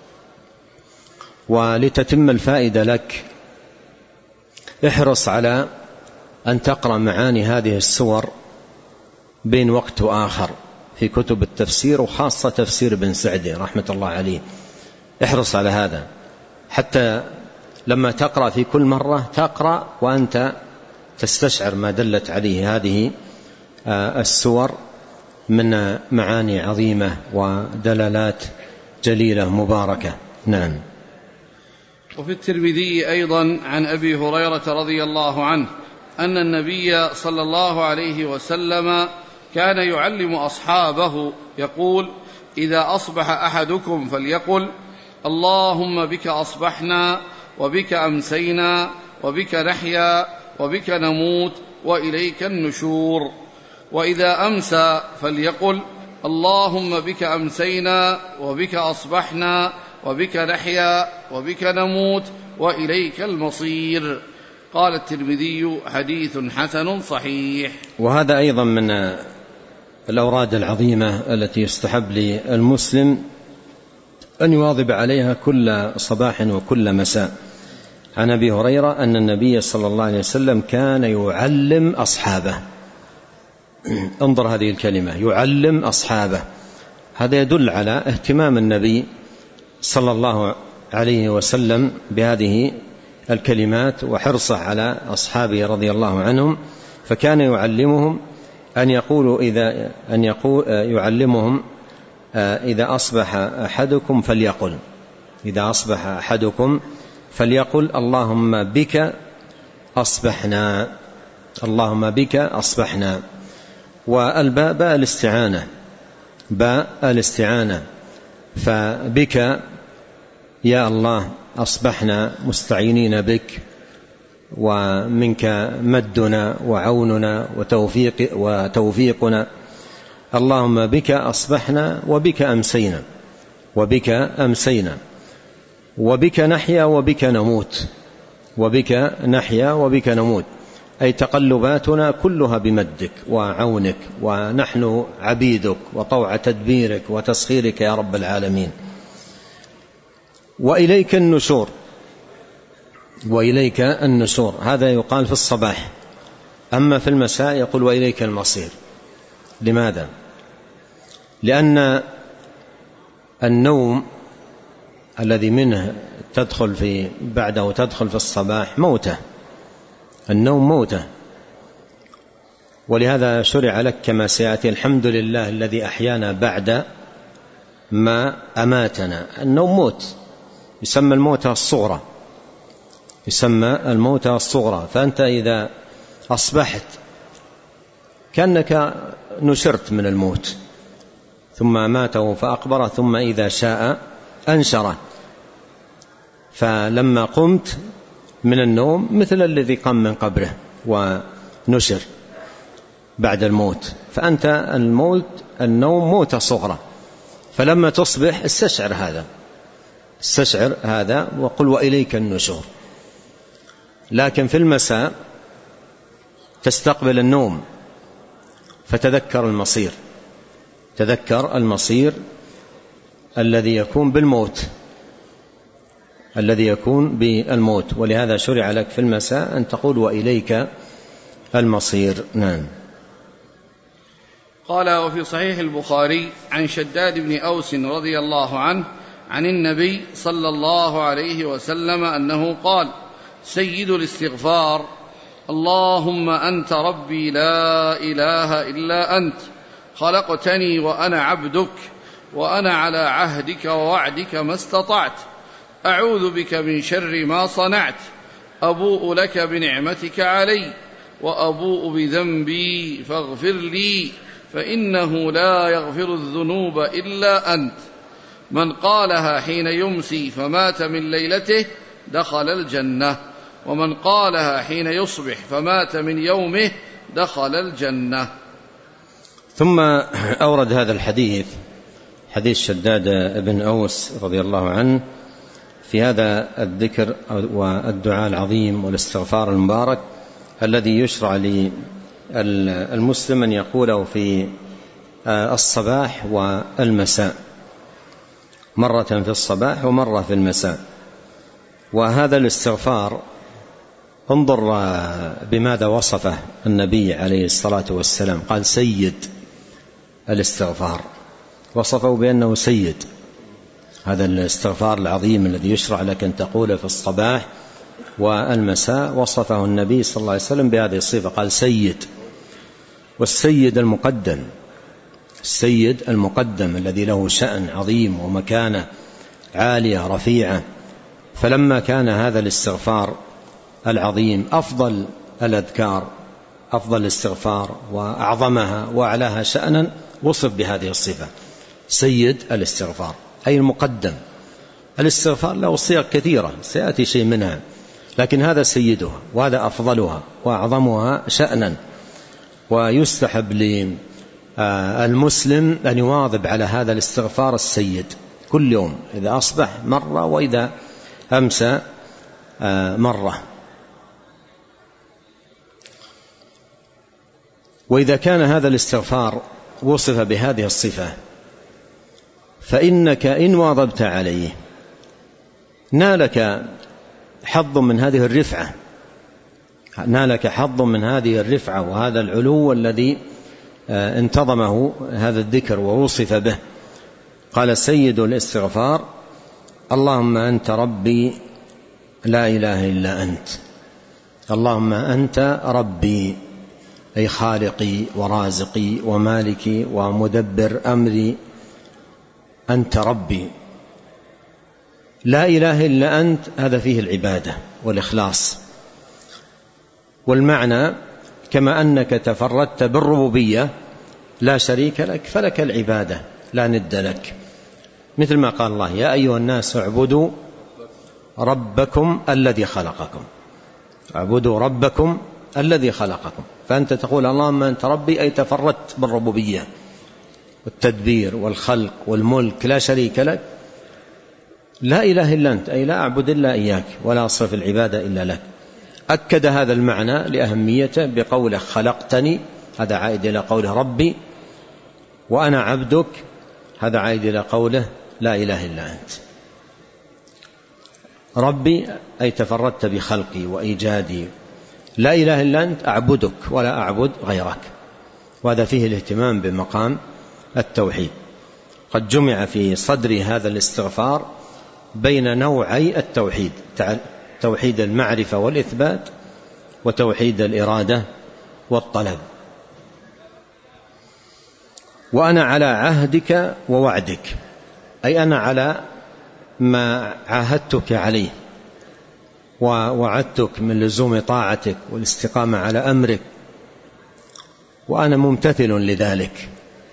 ولتتم الفائدة لك احرص على أن تقرأ معاني هذه السور بين وقت وآخر في كتب التفسير، وخاصة تفسير ابن سعدي رحمة الله عليه. احرص على هذا حتى لما تقرأ في كل مرة تقرأ وأنت تستشعر ما دلت عليه هذه السور من معاني عظيمة ودلالات جليلة مباركة. نعم. وفي الترمذي أيضا عن أبي هريرة رضي الله عنه أن النبي صلى الله عليه وسلم كان يعلم أصحابه يقول إذا أصبح أحدكم فليقل اللهم بك أصبحنا وبك أمسينا وبك نحيا وبك نموت وإليك النشور. وإذا أمسى فليقل اللهم بك أمسينا وبك أصبحنا وبك نحيا وبك نموت وإليك المصير. قال الترمذي حديث حسن صحيح. وهذا أيضا من الأوراد العظيمة التي يستحب للمسلم أن يواظب عليها كل صباح وكل مساء. عن أبي هريرة أن النبي صلى الله عليه وسلم كان يعلم أصحابه. انظر هذه الكلمة، يعلم أصحابه. هذا يدل على اهتمام النبي صلى الله عليه وسلم بهذه الكلمات وحرصه على أصحابه رضي الله عنهم، فكان يعلمهم أن يقولوا إذا أن يقول يعلمهم إذا أصبح أحدكم فليقل، إذا أصبح أحدكم فليقل اللهم بك أصبحنا، اللهم بك أصبحنا. والباء باء الاستعانة، باء الاستعانة، فبك يا الله أصبحنا مستعينين بك، ومنك مدنا وعوننا وتوفيق وتوفيقنا. اللهم بك أصبحنا وبك أمسينا، وبك أمسينا، وبك نحيا وبك نموت، وبك نحيا وبك نموت، أي تقلباتنا كلها بمدك وعونك، ونحن عبيدك وطوع تدبيرك وتسخيرك يا رب العالمين. وإليك النشور، وإليك النشور، هذا يقال في الصباح. أما في المساء يقول وإليك المصير. لماذا؟ لأن النوم الذي منه تدخل في بعده تدخل في الصباح موته، النوم موته، ولهذا شرع لك كما سيأتي الحمد لله الذي أحيانا بعد ما أماتنا. النوم موت، يسمى الموتى الصغرى، يسمى الموتى الصغرى. فأنت إذا أصبحت كأنك نشرت من الموت، ثم ماته فأقبره، ثم إذا شاء أنشره. فلما قمت من النوم مثل الذي قام من قبره ونشر بعد الموت. فأنت الموت النوم موتى صغرى، فلما تصبح استشعر هذا، استشعر هذا وقل وإليك النشور. لكن في المساء تستقبل النوم فتذكر المصير، تذكر المصير الذي يكون بالموت، الذي يكون بالموت. ولهذا شرع لك في المساء أن تقول وإليك المصير. نعم. قال وفي صحيح البخاري عن شداد بن أوس رضي الله عنه عن النبي صلى الله عليه وسلم أنه قال سيد الاستغفار اللهم أنت ربي لا إله إلا أنت خلقتني وأنا عبدك وأنا على عهدك ووعدك ما استطعت أعوذ بك من شر ما صنعت أبوء لك بنعمتك علي وأبوء بذنبي فاغفر لي فإنه لا يغفر الذنوب إلا أنت. من قالها حين يمسي فمات من ليلته دخل الجنة، ومن قالها حين يصبح فمات من يومه دخل الجنة. ثم أورد هذا الحديث، حديث شداد بن أوس رضي الله عنه، في هذا الذكر والدعاء العظيم والاستغفار المبارك الذي يشرع للمسلم أن يقوله في الصباح والمساء، مرة في الصباح ومرة في المساء. وهذا الاستغفار انظر بماذا وصفه النبي عليه الصلاة والسلام، قال سيد الاستغفار، وصفه بأنه سيد. هذا الاستغفار العظيم الذي يشرع لك أن تقوله في الصباح والمساء وصفه النبي صلى الله عليه وسلم بهذه الصفة، قال سيد. والسيد المقدم، السيد المقدم الذي له شأن عظيم ومكانة عالية رفيعة. فلما كان هذا الاستغفار العظيم أفضل الأذكار، أفضل الاستغفار وأعظمها وأعلاها شأنا، وصف بهذه الصفة سيد الاستغفار أي المقدم. الاستغفار له صيغ كثيرة سيأتي شيء منها، لكن هذا سيدها وهذا أفضلها وأعظمها شأنا. ويستحب للمسلم أن يواظب على هذا الاستغفار السيد كل يوم، إذا أصبح مرة وإذا أمسى مرة. وإذا كان هذا الاستغفار وصف بهذه الصفة فإنك إن واظبت عليه نالك حظ من هذه الرفعة، نالك حظ من هذه الرفعة وهذا العلو الذي انتظمه هذا الذكر ووصف به. قال سيد الاستغفار اللهم أنت ربي لا إله إلا أنت، اللهم أنت ربي أي خالقي ورازقي ومالكي ومدبر أمري، أنت ربي لا إله إلا أنت هذا فيه العبادة والإخلاص، والمعنى كما أنك تفردت بالربوبية لا شريك لك فلك العبادة لا ند لك، مثل ما قال الله يا أيها الناس اعبدوا ربكم الذي خلقكم، اعبدوا ربكم الذي خلقكم. فأنت تقول اللهم أنت ربي، أي تفردت بالربوبية والتدبير والخلق والملك لا شريك لك. لا إله إلا أنت أي لا أعبد إلا إياك ولا أصرف العبادة إلا لك. أكد هذا المعنى لأهميته بقوله خلقتني، هذا عائد إلى قوله ربي، وأنا عبدك، هذا عائد إلى قوله لا إله إلا أنت. ربي أي تفردت بخلقي وإيجادي، لا إله إلا أنت أعبدك ولا أعبد غيرك. وهذا فيه الاهتمام بمقام التوحيد. قد جمع في صدر هذا الاستغفار بين نوعي التوحيد، توحيد المعرفة والإثبات وتوحيد الإرادة والطلب. وأنا على عهدك ووعدك، أي أنا على ما عاهدتك عليه ووعدتك من لزوم طاعتك والاستقامة على أمرك، وأنا ممتثل لذلك.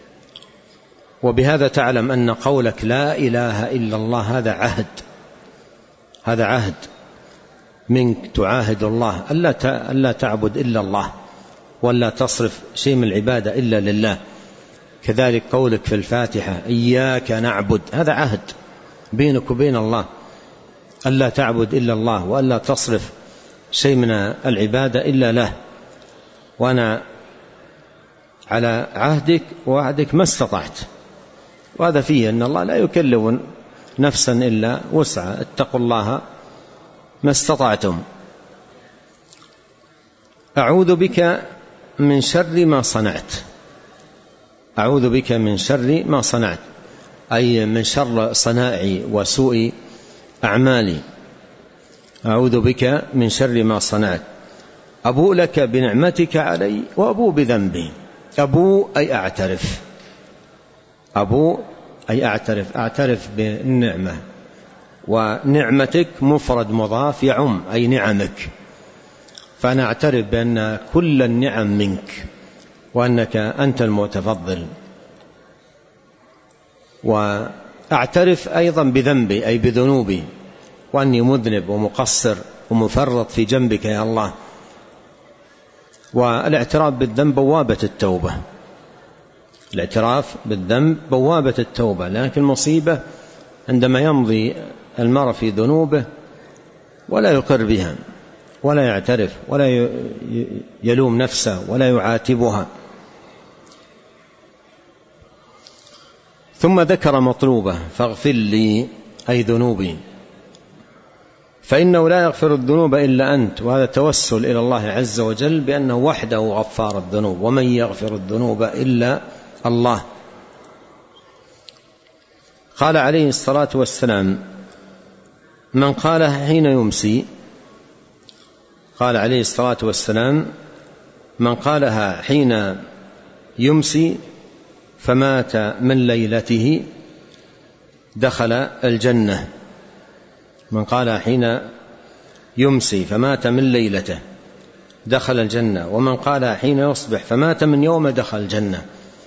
وبهذا تعلم أن قولك لا إله إلا الله هذا عهد، هذا عهد منك تعاهد الله ألا تعبد إلا الله ولا تصرف شيء من العبادة إلا لله. كذلك قولك في الفاتحة إياك نعبد، هذا عهد بينك وبين الله ألا تعبد إلا الله وألا تصرف شيء من العبادة إلا له. وأنا على عهدك ووعدك ما استطعت، وهذا فيه أن الله لا يكلف نفسا إلا وسعها، اتقوا الله ما استطعتم. أعوذ بك من شر ما صنعت، أعوذ بك من شر ما صنعت أي من شر صنائعي وسوء أعمالي، أعوذ بك من شر ما صنعت. أبوء لك بنعمتك علي وأبوء بذنبي، أبوء أي أعترف، أبوء أي أعترف، أعترف بالنعمة، ونعمتك مفرد مضاف يعم أي نعمك، فأنا أعترف بأن كل النعم منك وأنك أنت المتفضل. وأعترف أيضا بذنبي أي بذنوبي، وأني مذنب ومقصر ومفرط في جنبك يا الله. والاعتراف بالذنب بوابة التوبة، الاعتراف بالذنب بوابة التوبة، لكن المصيبة عندما يمضي المرء في ذنوبه ولا يقر بها ولا يعترف ولا يلوم نفسه ولا يعاتبها. ثم ذكر مطلوبه فاغفر لي أي ذنوبي، فإنه لا يغفر الذنوب إلا أنت، وهذا توسل إلى الله عز وجل بأنه وحده غفار الذنوب، ومن يغفر الذنوب إلا الله. قال عليه الصلاة والسلام من قالها حين يمسي، قال عليه الصلاة والسلام من قالها حين يمسي فمات من ليلته دخل الجنة، من قالها حين يمسي فمات من ليلته دخل الجنة، ومن قالها حين يصبح فمات من يوم دخل الجنة.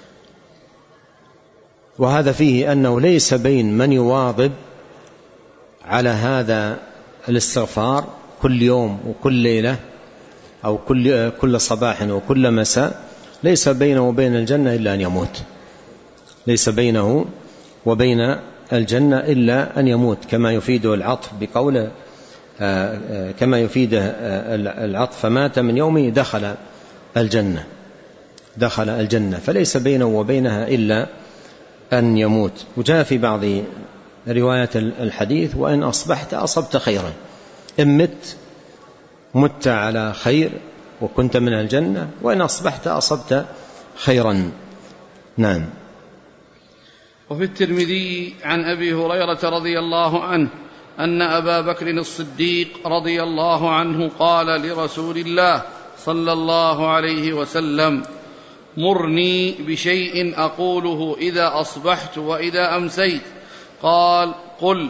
وهذا فيه أنه ليس بين من يواظب على هذا الاستغفار كل يوم وكل ليلة أو كل, كل صباح وكل مساء، ليس بينه وبين الجنة إلا أن يموت، ليس بينه وبين الجنة إلا أن يموت، كما يفيده العطف بقوله كما يفيده العطف فمات من يومه دخل الجنة، دخل الجنة، فليس بينه وبينها إلا أن يموت. وجاء في بعض روايات الحديث وإن أصبحت أصبت خيرا، إن مت مت على خير وكنت من الجنة، وإن أصبحت أصبت خيرا. نعم. وفي الترمذي عن أبي هريرة رضي الله عنه أن أبا بكر الصديق رضي الله عنه قال لرسول الله صلى الله عليه وسلم مرني بشيء أقوله إذا أصبحت وإذا أمسيت. قال قل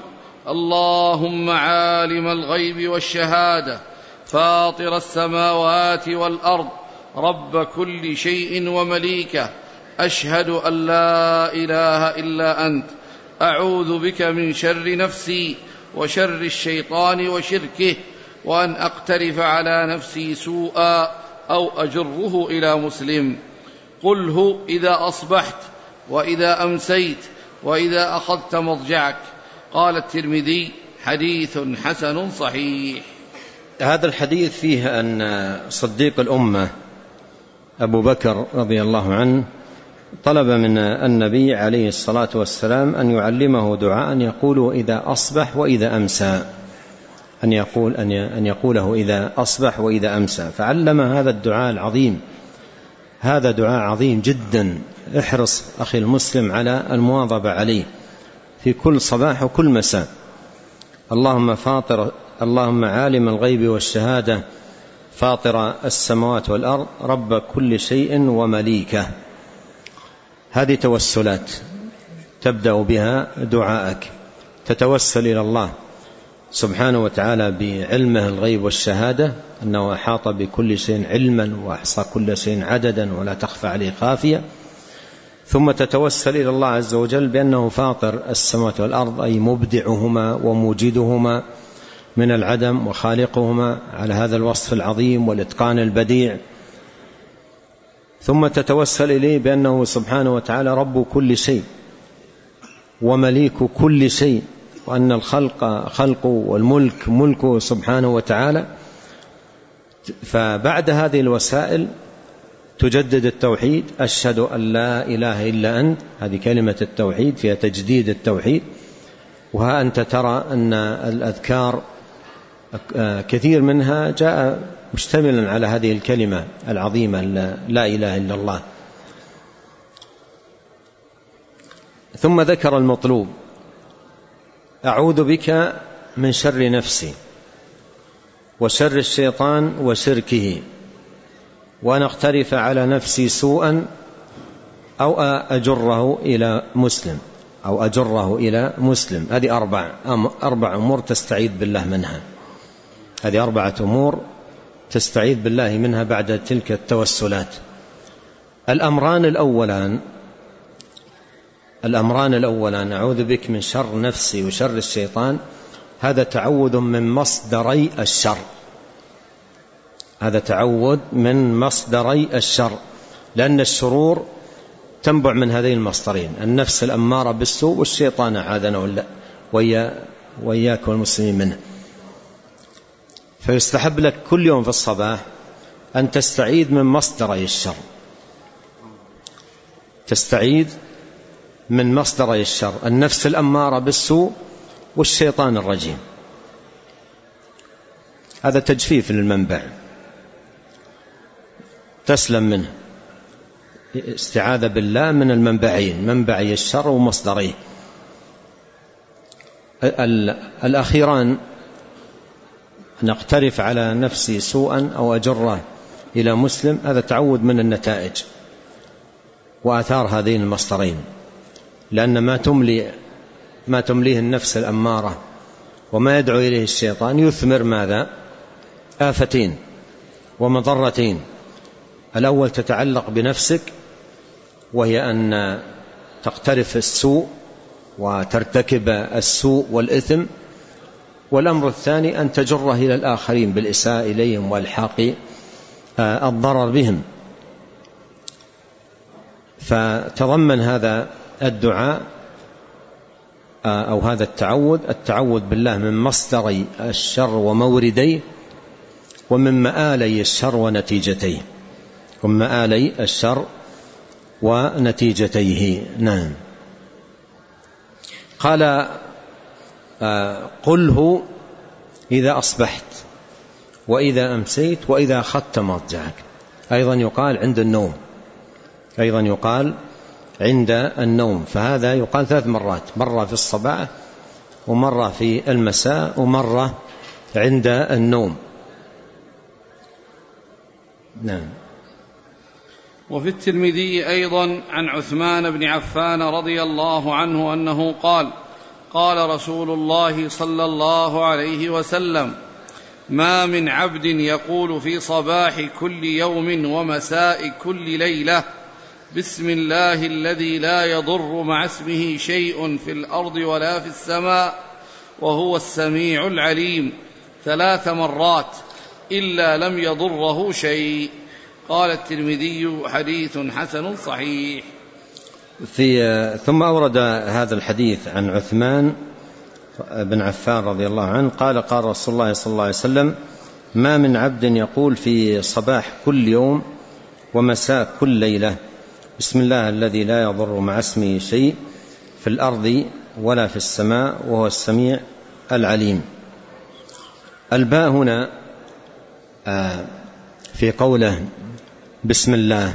اللهم عالم الغيب والشهادة فاطر السماوات والأرض رب كل شيء ومليكه، أشهد أن لا إله إلا أنت، أعوذ بك من شر نفسي وشر الشيطان وشركه، وأن أقترف على نفسي سوءا أو أجره إلى مسلم. قله إذا أصبحت وإذا أمسيت وإذا أخذت مضجعك. قال الترمذي: حديث حسن صحيح. هذا الحديث فيه أن صديق الأمة أبو بكر رضي الله عنه طلب من النبي عليه الصلاة والسلام أن يعلمه دعاء يقول إذا أصبح وإذا أمسى، أن يقول أن يقوله إذا أصبح وإذا أمسى، فعلم هذا الدعاء العظيم. هذا دعاء عظيم جدا، احرص أخي المسلم على المواظبة عليه في كل صباح وكل مساء. اللهم فاطر اللهم عالم الغيب والشهادة فاطر السماوات والأرض رب كل شيء ومليكه. هذه توسلات تبدأ بها دعاءك، تتوسل إلى الله سبحانه وتعالى بعلمه الغيب والشهادة، أنه أحاط بكل شيء علما وأحصى كل شيء عددا ولا تخفى عليه خافية. ثم تتوسل إلى الله عز وجل بأنه فاطر السماوات والأرض، أي مبدعهما وموجدهما من العدم وخالقهما على هذا الوصف العظيم والإتقان البديع. ثم تتوسل إليه بأنه سبحانه وتعالى رب كل شيء ومليك كل شيء، وأن الخلق خلقه والملك ملكه سبحانه وتعالى. فبعد هذه الوسائل تجدد التوحيد، أشهد أن لا إله إلا أنت، هذه كلمة التوحيد فيها تجديد التوحيد. وها أنت ترى أن الأذكار كثير منها جاء مشتملا على هذه الكلمة العظيمة لا إله إلا الله. ثم ذكر المطلوب: أعوذ بك من شر نفسي وشر الشيطان وشركه، وأن أقترف على نفسي سوءا أو أجره إلى مسلم أو أجره إلى مسلم. هذه أربع أربع أمور تستعيذ بالله منها، هذه أربعة أمور تستعيذ بالله منها بعد تلك التوسلات. الأمران الأولان الأمران الأولان أعوذ بك من شر نفسي وشر الشيطان، هذا تعوذ من مصدري الشر، هذا تعوذ من مصدري الشر، لأن الشرور تنبع من هذين المصدرين، النفس الأمارة بالسوء والشيطان عاذنا وإياك والمسلمين منه. فيستحب لك كل يوم في الصباح أن تستعيذ من مصدري الشر، تستعيذ من مصدري الشر، النفس الأمارة بالسوء والشيطان الرجيم. هذا تجفيف للمنبع تسلم منه، استعاذة بالله من المنبعين، منبعي الشر ومصدريه. الأخيران نقترف على نفسي سوءا أو أجره إلى مسلم، هذا تعوذ من النتائج وآثار هذين المصدرين، لأن ما تملي ما تمليه النفس الأمارة وما يدعو إليه الشيطان يثمر ماذا؟ آفتين ومضرتين. الأول تتعلق بنفسك، وهي أن تقترف السوء وترتكب السوء والإثم، والأمر الثاني أن تجره إلى الآخرين بالإساءة إليهم والحاق الضرر بهم. فتضمن هذا الدعاء أو هذا التعوذ التعوذ بالله من مصدري الشر ومورديه، ومن مآلي الشر ونتيجتيه، ومن مآلي الشر ونتيجتيه. نعم. قال قله إذا أصبحت وإذا أمسيت وإذا أخذت مضجعك. أيضا يقال عند النوم، أيضا يقال عند النوم، فهذا يقال ثلاث مرات، مرة في الصباح ومرة في المساء ومرة عند النوم. نعم. وفي الترمذي أيضا عن عثمان بن عفان رضي الله عنه أنه قال: قال رسول الله صلى الله عليه وسلم: ما من عبد يقول في صباح كل يوم ومساء كل ليلة: بسم الله الذي لا يضر مع اسمه شيء في الأرض ولا في السماء وهو السميع العليم ثلاث مرات إلا لم يضره شيء. قال الترمذي: حديث حسن صحيح. في ثم أورد هذا الحديث عن عثمان بن عفان رضي الله عنه قال: قال رسول الله صلى الله عليه وسلم: ما من عبد يقول في صباح كل يوم ومساء كل ليلة: بسم الله الذي لا يضر مع اسمه شيء في الأرض ولا في السماء وهو السميع العليم. الباء هنا في قوله بسم الله،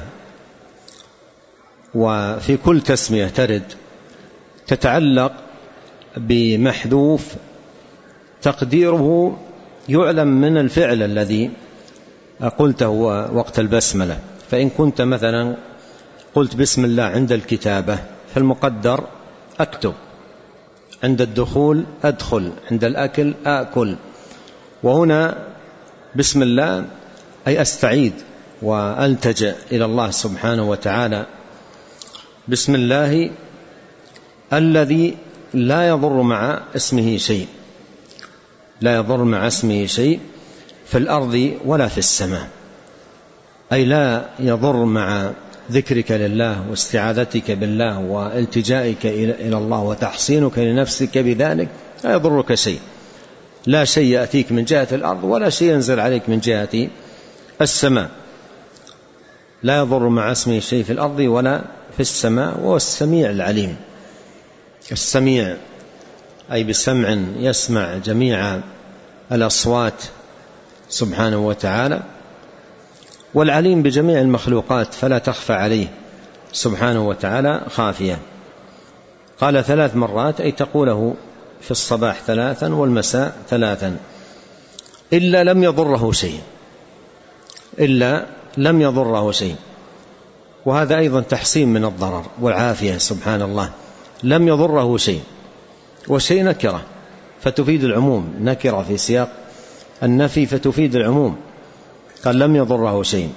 وفي كل تسمية ترد تتعلق بمحذوف تقديره يعلم من الفعل الذي قلته وقت البسملة. فإن كنت مثلا قلت بسم الله عند الكتابة فالمقدر أكتب، عند الدخول أدخل، عند الأكل آكل. وهنا بسم الله أي أستعيد وألتجأ إلى الله سبحانه وتعالى. بسم الله الذي لا يضر مع اسمه شيء، لا يضر مع اسمه شيء في الأرض ولا في السماء، أي لا يضر مع ذكرك لله واستعاذتك بالله والتجائك إلى الله وتحصينك لنفسك بذلك، لا يضرك شيء، لا شيء يأتيك من جهة الأرض ولا شيء ينزل عليك من جهة السماء. لا يضر مع اسمه شيء في الأرض ولا في السماء وهو السميع العليم. السميع أي بسمع يسمع جميع الأصوات سبحانه وتعالى، والعليم بجميع المخلوقات فلا تخفى عليه سبحانه وتعالى خافية. قال ثلاث مرات أي تقوله في الصباح ثلاثا والمساء ثلاثا إلا لم يضره شيء، إلا لم يضره شيء. وهذا أيضا تحسين من الضرر والعافية سبحان الله. لم يضره شيء، وشيء نكرة فتفيد العموم، نكرة في سياق النفي فتفيد العموم. قال لم يضره شيء.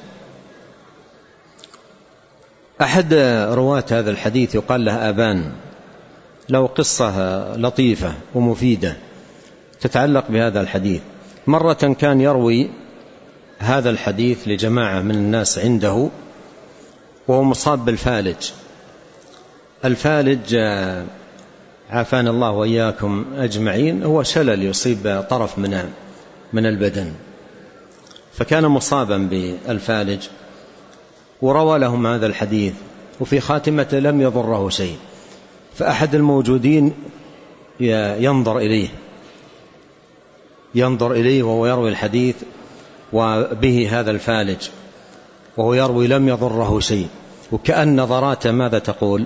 أحد رواة هذا الحديث يقال له أبان، له قصة لطيفة ومفيدة تتعلق بهذا الحديث. مرة كان يروي هذا الحديث لجماعة من الناس عنده وهو مصاب بالفالج. الفالج عافانا الله وإياكم أجمعين هو شلل يصيب طرف من من البدن، فكان مصابا بالفالج وروى لهم هذا الحديث، وفي خاتمته لم يضره شيء. فأحد الموجودين ينظر إليه ينظر إليه وهو يروي الحديث وبه هذا الفالج وهو يروي لم يضره شيء، وكأن نظراته ماذا تقول؟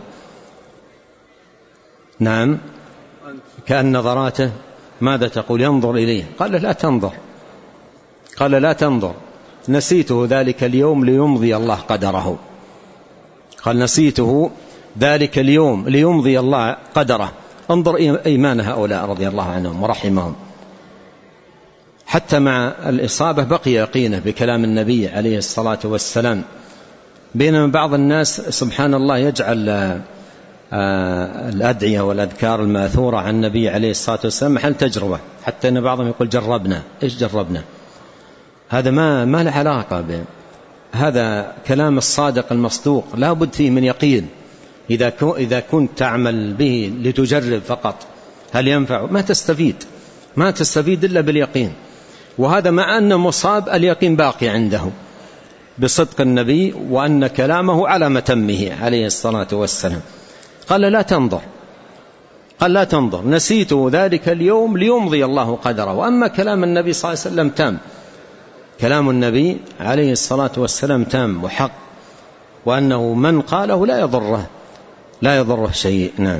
نعم، كأن نظراته ماذا تقول؟ ينظر إليه. قال لا تنظر، قال لا تنظر، نسيته ذلك اليوم ليمضي الله قدره. قال نسيته ذلك اليوم ليمضي الله قدره. انظر إيمان هؤلاء رضي الله عنهم ورحمهم، حتى مع الإصابة بقي يقينه بكلام النبي عليه الصلاة والسلام. بينما بعض الناس سبحان الله يجعل الأدعية والأذكار الماثورة عن النبي عليه الصلاة والسلام محل تجربة، حتى أن بعضهم يقول جربنا. إيش جربنا؟ هذا ما ما له علاقة به. هذا كلام الصادق المصدوق لا بد فيه من يقين. إذا إذا كنت تعمل به لتجرب فقط هل ينفع؟ ما تستفيد ما تستفيد إلا باليقين. وهذا مع أن مصاب اليقين باقي عنده بصدق النبي وأن كلامه على متمه عليه الصلاة والسلام. قال لا تنظر، قال لا تنظر، نسيته ذلك اليوم ليمضي الله قدره. وأما كلام النبي صلى الله عليه وسلم تام، كلام النبي عليه الصلاة والسلام تام وحق، وأنه من قاله لا يضره لا يضره شيء. نعم.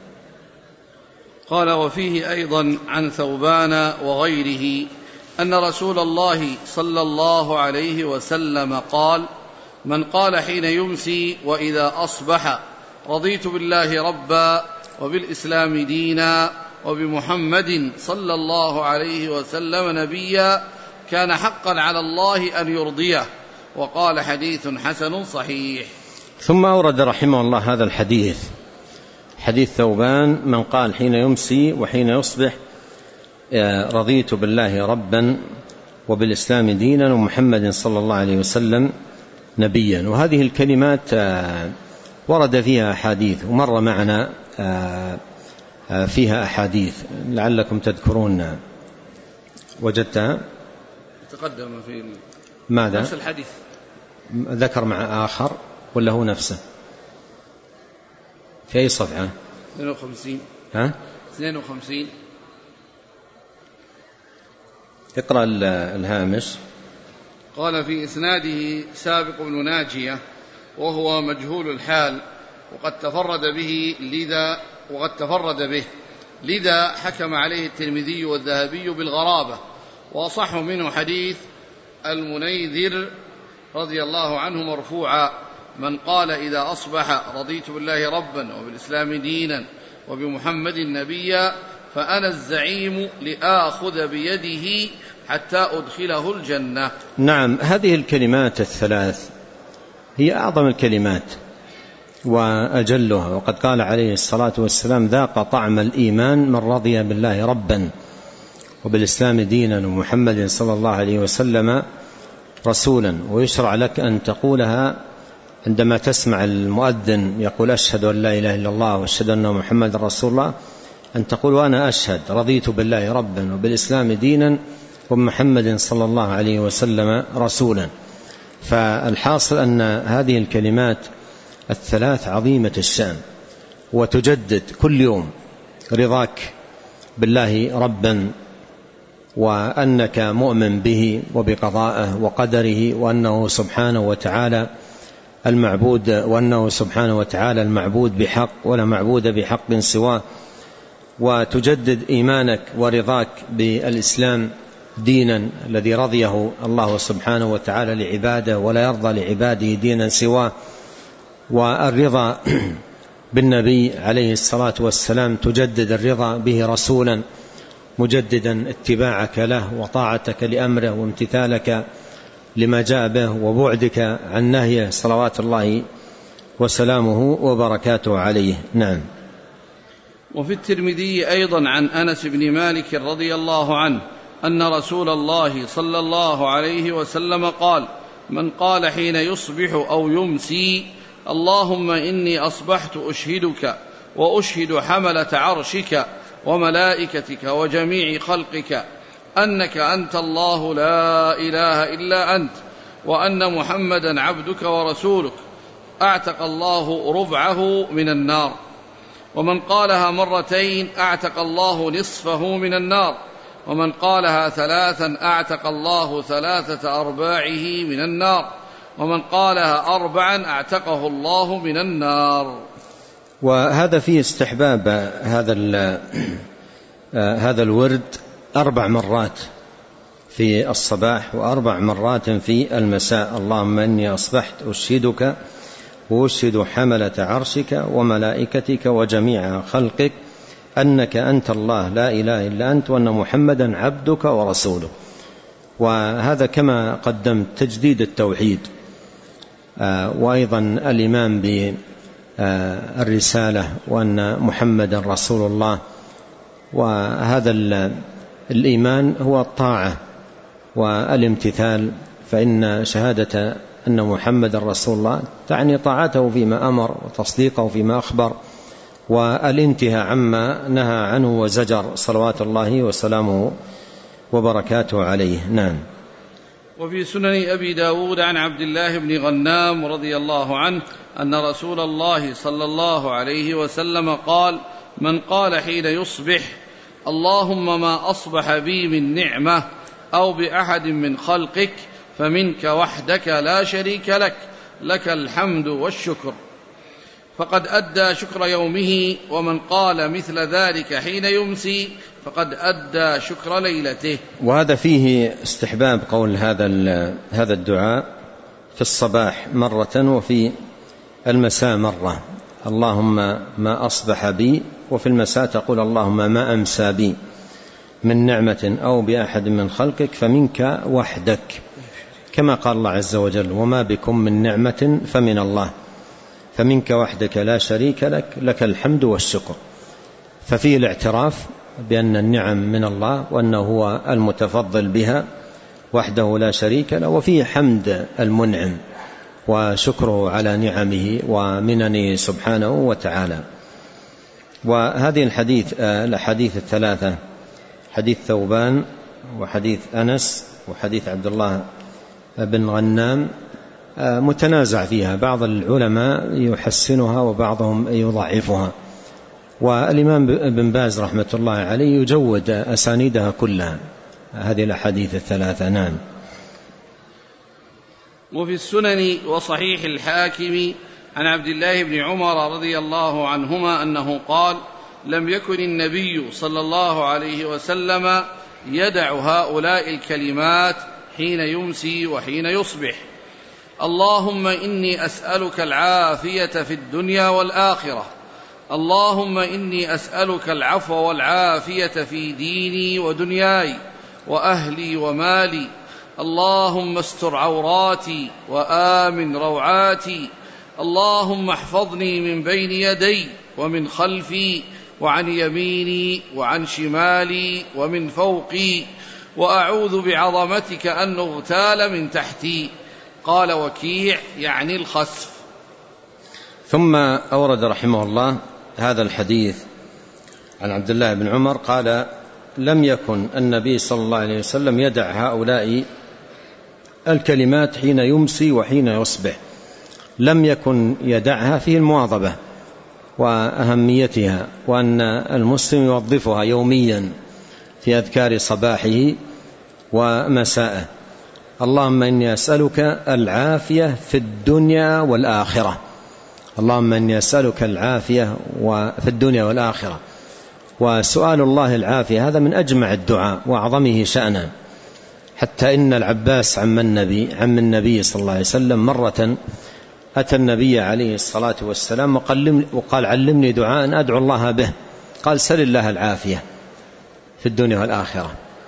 قال وفيه أيضا عن ثوبان وغيره أن رسول الله صلى الله عليه وسلم قال: من قال حين يمسي وإذا أصبح: رضيت بالله ربا وبالإسلام دينا وبمحمد صلى الله عليه وسلم نبيا كان حقا على الله أن يرضيه. وقال حديث حسن صحيح. ثم أورد رحمه الله هذا الحديث، حديث ثوبان: من قال حين يمسي وحين يصبح رضيت بالله ربا وبالإسلام دينا ومحمد صلى الله عليه وسلم نبيا. وهذه الكلمات ورد فيها أحاديث، ومر معنا فيها أحاديث لعلكم تذكرون. وجدتها تقدم في ماذا؟ نفس الحديث ذكر مع آخر ولا هو نفسه؟ في أي صفحة؟ اثنين وخمسين. ها؟ اثنين وخمسين. اقرأ الهامش. قال: في إسناده سابق بن ناجية وهو مجهول الحال، وقد تفرد به لذا وقد تفرد به لذا حكم عليه الترمذي والذهبي بالغرابة. وأصح منه حديث المنيذر رضي الله عنه مرفوعا: من قال إذا أصبح رضيت بالله ربا وبالإسلام دينا وبمحمد نبيا فأنا الزعيم لآخذ بيده حتى أدخله الجنة. نعم، هذه الكلمات الثلاث هي أعظم الكلمات وأجلها، وقد قال عليه الصلاة والسلام: ذاق طعم الإيمان من رضي بالله ربا وبالإسلام دينا ومحمد صلى الله عليه وسلم رسولا. ويشرع لك أن تقولها عندما تسمع المؤذن يقول: أشهد أن لا إله إلا الله وأشهد أن محمد رسول الله، أن تقول: وأنا أشهد رضيت بالله ربا وبالإسلام دينا ومحمد صلى الله عليه وسلم رسولا. فالحاصل أن هذه الكلمات الثلاث عظيمة الشأن، وتجدد كل يوم رضاك بالله ربا، وأنك مؤمن به وبقضائه وقدره، وأنه سبحانه وتعالى المعبود وأنه سبحانه وتعالى المعبود بحق ولا معبود بحق سواه، وتجدد إيمانك ورضاك بالإسلام دينا الذي رضيه الله سبحانه وتعالى لعباده ولا يرضى لعباده دينا سواه، والرضا بالنبي عليه الصلاة والسلام تجدد الرضا به رسولا، مجددا اتباعك له وطاعتك لأمره وامتثالك لما جاء به وبعدك عن نهيه صلوات الله وسلامه وبركاته عليه. نعم. وفي الترمذي أيضا عن أنس بن مالك رضي الله عنه أن رسول الله صلى الله عليه وسلم قال: من قال حين يصبح أو يمسي: اللهم إني أصبحت أشهدك وأشهد حملة عرشك وملائكتك وجميع خلقك أنك أنت الله لا إله إلا أنت، وأن محمدا عبدك ورسولك، أعتق الله ربعه من النار. ومن قالها مرتين أعتق الله نصفه من النار، ومن قالها ثلاثا أعتق الله ثلاثة أرباعه من النار، ومن قالها أربعا أعتقه الله من النار. وهذا فيه استحباب هذا هذا الورد أربع مرات في الصباح وأربع مرات في المساء: اللهم إني أصبحت أشهدك وأشهد حملة عرشك وملائكتك وجميع خلقك أنك أنت الله لا إله إلا أنت، وأن محمدا عبدك ورسولك. وهذا كما قدمت تجديد التوحيد، وأيضا الإيمان بالرسالة وأن محمدا رسول الله. وهذا الإيمان هو الطاعة والامتثال، فإن شهادة أن محمد رسول الله تعني طاعته فيما أمر وتصديقه فيما أخبر، والانتهاء عما نهى عنه وزجر صلوات الله وسلامه وبركاته عليه. نعم. وفي سنن أبي داود عن عبد الله بن غنام رضي الله عنه أن رسول الله صلى الله عليه وسلم قال: من قال حين يصبح: اللهم ما أصبح بي من نعمة أو بأحد من خلقك فمنك وحدك لا شريك لك، لك الحمد والشكر، فقد أدى شكر يومه. ومن قال مثل ذلك حين يمسي فقد أدى شكر ليلته. وهذا فيه استحباب قول هذا هذا الدعاء في الصباح مرة وفي المساء مرة. اللهم ما أصبح بي، وفي المساء تقول اللهم ما أمسى بي من نعمة أو بأحد من خلقك فمنك وحدك، كما قال الله عز وجل وما بكم من نعمة فمن الله، فمنك وحدك لا شريك لك، لك الحمد والشكر. ففيه الاعتراف بأن النعم من الله وأنه هو المتفضل بها وحده لا شريك له، وفيه حمد المنعم وشكره على نعمه ومننه سبحانه وتعالى. وهذه الحديث الحديث الثلاثة، حديث ثوبان وحديث أنس وحديث عبد الله بن غنام، متنازع فيها، بعض العلماء يحسنها وبعضهم يضعفها، والإمام بن باز رحمة الله عليه يجود أسانيدها كلها، هذه الأحاديث الثلاثة. نعم. وفي السنن وصحيح الحاكم عن عبد الله بن عمر رضي الله عنهما أنه قال: لم يكن النبي صلى الله عليه وسلم يدع هؤلاء الكلمات حين يمسي وحين يصبح: اللهم إني أسألك العافية في الدنيا والآخرة، اللهم إني أسألك العفو والعافية في ديني ودنياي وأهلي ومالي، اللهم استر عوراتي وآمن روعاتي، اللهم احفظني من بين يدي ومن خلفي وعن يميني وعن شمالي ومن فوقي، وأعوذ بعظمتك أن أغتال من تحتي. قال وكيع يعني الخسف. ثم أورد رحمه الله هذا الحديث عن عبد الله بن عمر قال: لم يكن النبي صلى الله عليه وسلم يدع هؤلاء الكلمات حين يمسي وحين يصبح. لم يكن يدعها فيه المواظبة وأهميتها، وأن المسلم يوظفها يوميا في أذكار صباحه ومساءه. اللهم إني أسألك العافية في الدنيا والآخرة، اللهم إني أسألك العافية في الدنيا والآخرة. وسؤال الله العافية هذا من أجمع الدعاء وأعظمه شأنا، حتى إن العباس عم النبي عم النبي صلى الله عليه وسلم مرة أتى النبي عليه الصلاة والسلام وقال: علمني دعاء أدعو الله به. قال: سل الله العافية في الدنيا والآخرة.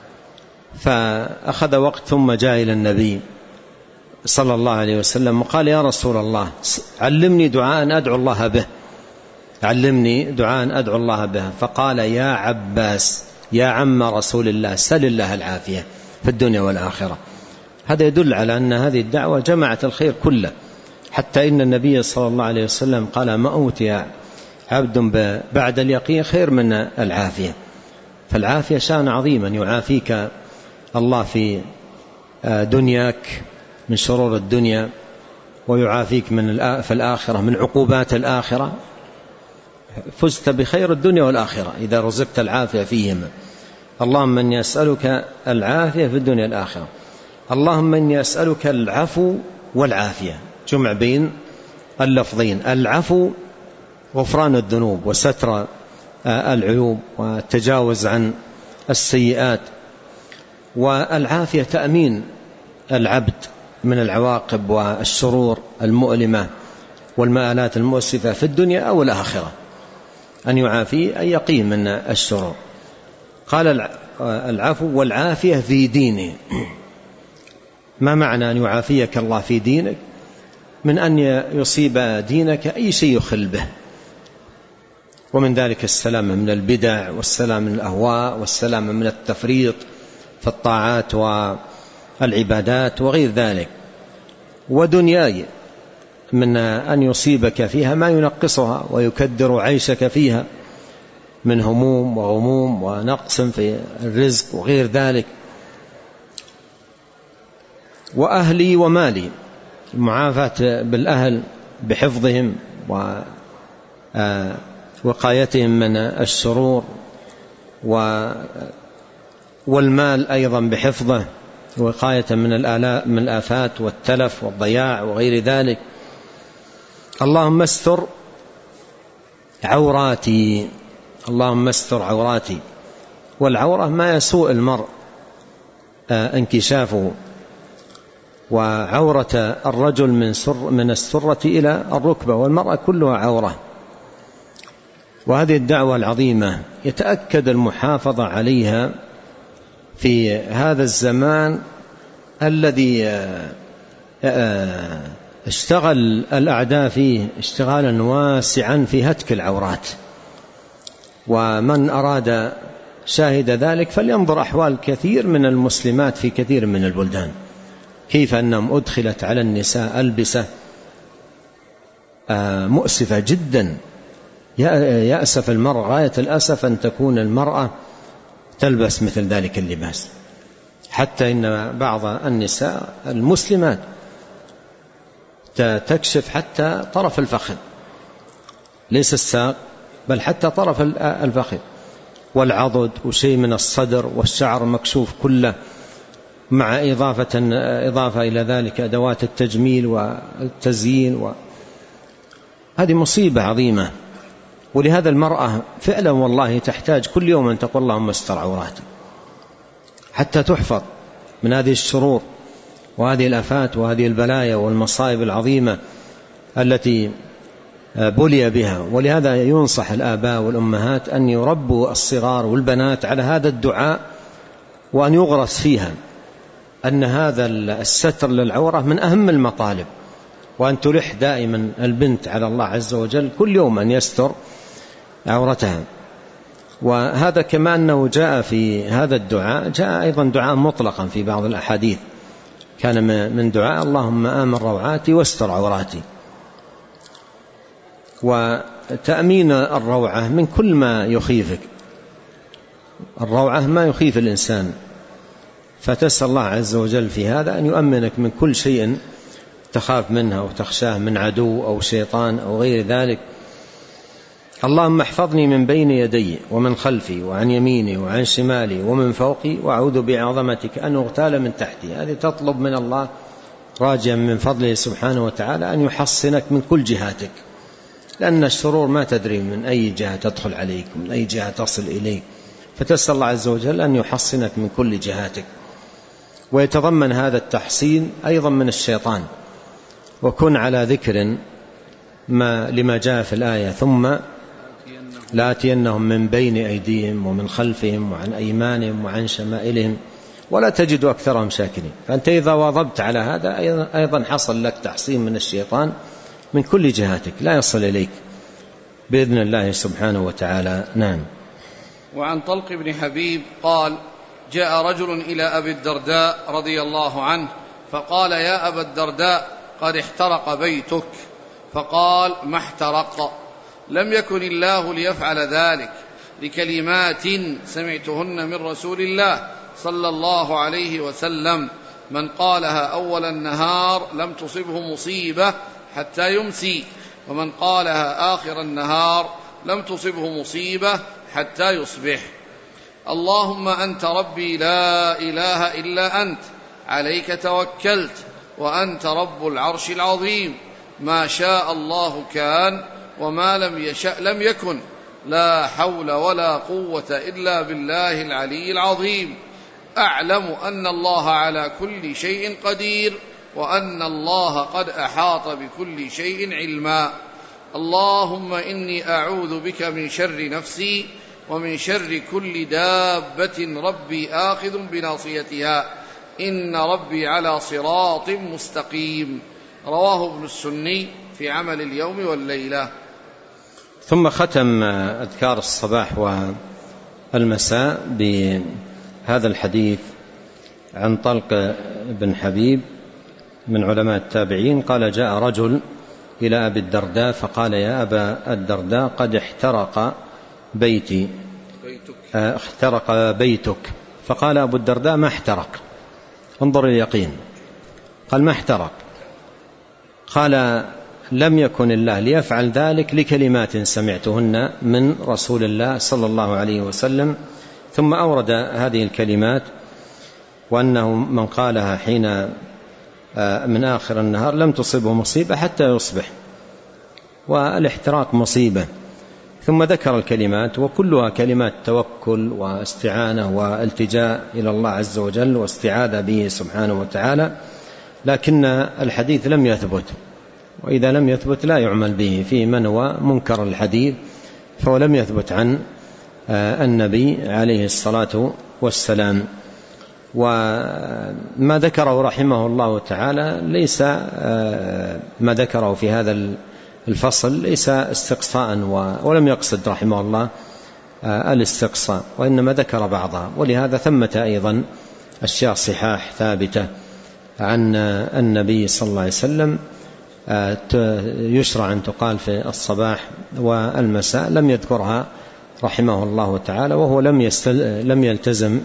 فأخذ وقت ثم جاء إلى النبي صلى الله عليه وسلم وقال: يا رسول الله علمني دعاء أدعو الله به، علمني دعاء أدعو الله به. فقال: يا عباس يا عم رسول الله سل الله العافية في الدنيا والآخرة. هذا يدل على أن هذه الدعوة جمعت الخير كله، حتى إن النبي صلى الله عليه وسلم قال: ما أوتي عبد بعد اليقين خير من العافية. فالعافية شأن عظيما، يعافيك الله في دنياك من شرور الدنيا، ويعافيك من في الآخرة من عقوبات الآخرة. فزت بخير الدنيا والآخرة إذا رزقت العافية فيهما. اللهم إني أسألك العافية في الدنيا والآخرة، اللهم إني أسألك العفو والعافية، جمع بين اللفظين. العفو غفران الذنوب وستر العيوب والتجاوز عن السيئات، والعافية تأمين العبد من العواقب والشرور المؤلمة والمآلات المؤسفة في الدنيا أو الآخرة، أن يعافي أن يقي من الشرور. قال العفو والعافية في دينه. ما معنى أن يعافيك الله في دينك؟ من أن يصيب دينك أي شيء يخل به، ومن ذلك السلام من البدع والسلام من الأهواء والسلام من التفريط في الطاعات والعبادات وغير ذلك. ودنياي من أن يصيبك فيها ما ينقصها ويكدر عيشك فيها من هموم وغموم ونقص في الرزق وغير ذلك. وأهلي ومالي، المعافاة بالأهل بحفظهم ووقايتهم من الشرور، والمال أيضا بحفظه وقاية من الآلاء من الآفات والتلف والضياع وغير ذلك. اللهم استر عوراتي، اللهم استر عوراتي. والعورة ما يسوء المرء انكشافه، وعورة الرجل من سر من السرة إلى الركبة، والمرأة كلها عورة وهذه الدعوة العظيمة يتأكد المحافظة عليها في هذا الزمان الذي اشتغل الأعداء فيه اشتغالا واسعا في هتك العورات. ومن أراد شاهد ذلك فلينظر أحوال كثير من المسلمات في كثير من البلدان، كيف أنهم أدخلت على النساء ألبسة مؤسفة جدا. يأسف المرء غاية الأسف أن تكون المرأة تلبس مثل ذلك اللباس، حتى إن بعض النساء المسلمات تكشف حتى طرف الفخذ، ليس الساق بل حتى طرف الفخذ والعضد وشيء من الصدر، والشعر مكشوف كله، مع إضافة, إضافة إلى ذلك أدوات التجميل والتزيين و... هذه مصيبة عظيمة. ولهذا المرأة فعلا والله تحتاج كل يوم أن تقول اللهم استر عوراتي حتى تحفظ من هذه الشرور وهذه الآفات وهذه البلايا والمصائب العظيمة التي بلي بها. ولهذا ينصح الآباء والأمهات أن يربوا الصغار والبنات على هذا الدعاء، وأن يغرس فيها أن هذا الستر للعورة من أهم المطالب، وأن تلح دائما البنت على الله عز وجل كل يوم أن يستر عورتها. وهذا كما أنه جاء في هذا الدعاء جاء أيضا دعاء مطلقا في بعض الأحاديث، كان من دعاء اللهم آمن روعاتي واستر عوراتي. وتأمين الروعة من كل ما يخيفك، الروعة ما يخيف الإنسان، فتسأل الله عز وجل في هذا أن يؤمنك من كل شيء تخاف منها وتخشاه من عدو أو شيطان أو غير ذلك. اللهم احفظني من بين يدي ومن خلفي وعن يميني وعن شمالي ومن فوقي، وأعوذ بعظمتك أن أغتال من تحتي. هذه تطلب من الله راجيا من فضله سبحانه وتعالى أن يحصنك من كل جهاتك، لأن الشرور ما تدري من أي جهة تدخل عليك، من أي جهة تصل إليك، فتسأل الله عز وجل أن يحصنك من كل جهاتك. ويتضمن هذا التحصين أيضا من الشيطان. وكن على ذكر ما لما جاء في الآية ثم لآتينهم من بين أيديهم ومن خلفهم وعن أيمانهم وعن شمائلهم ولا تجد أكثرهم شاكرين. فأنت إذا واظبت على هذا أيضا حصل لك تحصين من الشيطان من كل جهاتك، لا يصل إليك بإذن الله سبحانه وتعالى. نعم. وعن طلق بن حبيب قال جاء رجل إلى أبي الدرداء رضي الله عنه فقال يا أبا الدرداء قد احترق بيتك، فقال ما احترق، لم يكن الله ليفعل ذلك، لكلمات سمعتهن من رسول الله صلى الله عليه وسلم من قالها أول النهار لم تصبه مصيبة حتى يمسي، ومن قالها آخر النهار لم تصبه مصيبة حتى يصبح. اللهم أنت ربي لا إله إلا أنت، عليك توكلت، وأنت رب العرش العظيم، ما شاء الله كان وما لم يشأ لم يكن، لا حول ولا قوة إلا بالله العلي العظيم. أعلم أن الله على كل شيء قدير، وأن الله قد أحاط بكل شيء علما. اللهم إني أعوذ بك من شر نفسي ومن شر كل دابة ربي آخذ بناصيتها، إن ربي على صراط مستقيم. رواه ابن السني في عمل اليوم والليلة. ثم ختم أذكار الصباح والمساء بهذا الحديث عن طلق بن حبيب من علماء التابعين قال جاء رجل إلى أبي الدرداء فقال يا أبا الدرداء قد احترق بيتي احترق بيتك، فقال أبو الدرداء ما احترق، انظر اليقين، قال ما احترق، قال لم يكن الله ليفعل ذلك لكلمات سمعتهن من رسول الله صلى الله عليه وسلم. ثم أورد هذه الكلمات وأنه من قالها حين من آخر النهار لم تصبه مصيبة حتى يصبح، والاحتراق مصيبة. ثم ذكر الكلمات وكلها كلمات توكل واستعانة والتجاء إلى الله عز وجل واستعاذة به سبحانه وتعالى، لكن الحديث لم يثبت، وإذا لم يثبت لا يعمل به، فيه من هو منكر الحديث فهو لم يثبت عن النبي عليه الصلاة والسلام. وما ذكره رحمه الله تعالى ليس ما ذكره في هذا الفصل ليس استقصاء، ولم يقصد رحمه الله الاستقصاء، وإنما ذكر بعضها. ولهذا ثمة أيضا أشياء صحاح ثابتة عن النبي صلى الله عليه وسلم يشرع أن تقال في الصباح والمساء، لم يذكرها رحمه الله تعالى، وهو لم يستل لم يلتزم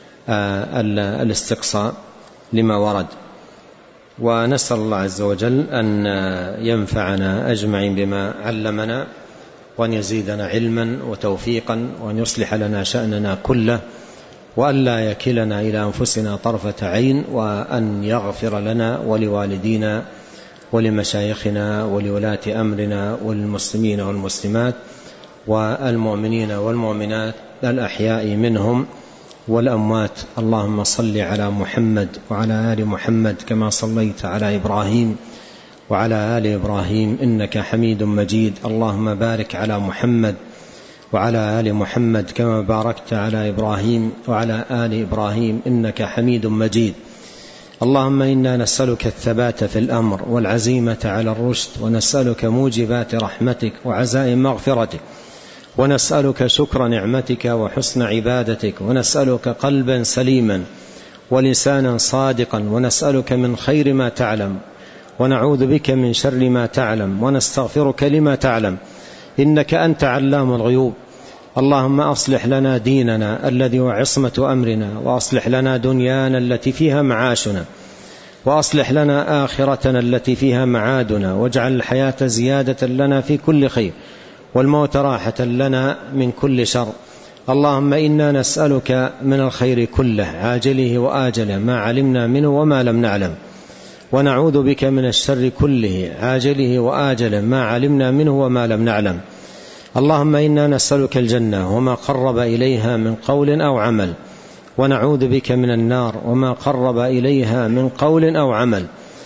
الاستقصاء لما ورد. ونسأل الله عز وجل أن ينفعنا أجمعين بما علمنا، وأن يزيدنا علما وتوفيقا، وأن يصلح لنا شأننا كله، وأن لا يكلنا إلى أنفسنا طرفة عين، وأن يغفر لنا ولوالدينا ولمشايخنا ولولاة أمرنا والمسلمين والمسلمات والمؤمنين والمؤمنات الأحياء منهم والأموات. اللهم صل على محمد وعلى آل محمد كما صليت على إبراهيم وعلى آل إبراهيم إنك حميد مجيد. اللهم بارك على محمد وعلى آل محمد كما باركت على إبراهيم وعلى آل إبراهيم إنك حميد مجيد. اللهم إنا نسألك الثبات في الأمر والعزيمة على الرشد، ونسألك موجبات رحمتك وعزائم مغفرتك، ونسألك شكر نعمتك وحسن عبادتك، ونسألك قلبا سليما ولسانا صادقا، ونسألك من خير ما تعلم، ونعوذ بك من شر ما تعلم، ونستغفرك لما تعلم، إنك أنت علام الغيوب. اللهم أصلح لنا ديننا الذي هو عصمة أمرنا، وأصلح لنا دنيانا التي فيها معاشنا، وأصلح لنا آخرتنا التي فيها معادنا، واجعل الحياة زيادة لنا في كل خير، والموت راحة لنا من كل شر. اللهم إنا نسألك من الخير كله عاجله وآجله ما علمنا منه وما لم نعلم، ونعوذ بك من الشر كله عاجله وآجله ما علمنا منه وما لم نعلم. اللهم إنا نسألك الجنة وما قرب إليها من قول أو عمل، ونعوذ بك من النار وما قرب إليها من قول أو عمل،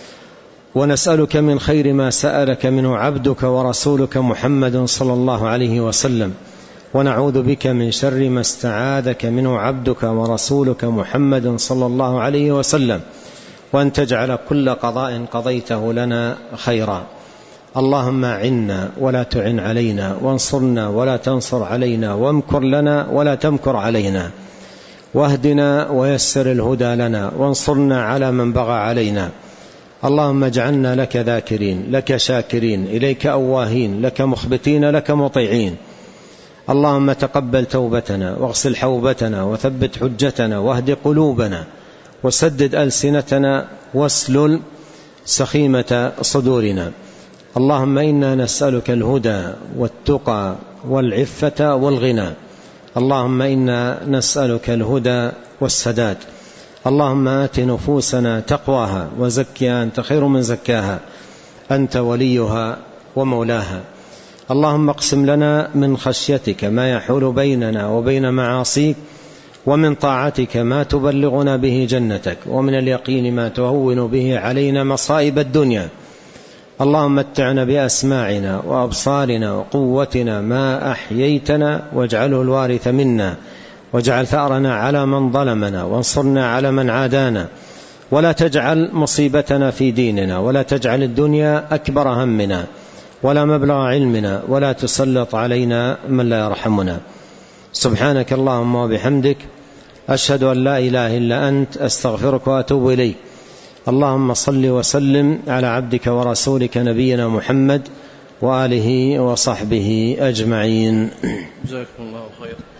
ونسألك من خير ما سألك منه عبدك ورسولك محمد صلى الله عليه وسلم، ونعوذ بك من شر ما استعاذك منه عبدك ورسولك محمد صلى الله عليه وسلم، وأن تجعل كل قضاء قضيته لنا خيرا. اللهم أعنا ولا تعن علينا، وانصرنا ولا تنصر علينا، وامكر لنا ولا تمكر علينا، واهدنا ويسر الهدى لنا، وانصرنا على من بغى علينا. اللهم اجعلنا لك ذاكرين، لك شاكرين، إليك أواهين، لك مخبتين، لك مطيعين. اللهم تقبل توبتنا، واغسل حوبتنا، وثبت حجتنا، واهد قلوبنا، وسدد ألسنتنا، واسلل سخيمة صدورنا. اللهم إنا نسألك الهدى والتقى والعفة والغنى. اللهم إنا نسألك الهدى والسداد. اللهم آت نفوسنا تقواها وزكها أنت خير من زكاها، أنت وليها ومولاها. اللهم اقسم لنا من خشيتك ما يحول بيننا وبين معاصيك، ومن طاعتك ما تبلغنا به جنتك، ومن اليقين ما تهون به علينا مصائب الدنيا. اللهم متعنا بأسماعنا وأبصارنا وقوتنا ما أحييتنا، واجعله الوارث منا، واجعل ثأرنا على من ظلمنا، وانصرنا على من عادانا، ولا تجعل مصيبتنا في ديننا، ولا تجعل الدنيا أكبر همنا ولا مبلغ علمنا، ولا تسلط علينا من لا يرحمنا. سبحانك اللهم وبحمدك، أشهد أن لا إله إلا أنت، أستغفرك وأتوب إليك. اللهم صل وسلم على عبدك ورسولك نبينا محمد وآله وصحبه أجمعين. جزاكم الله خير.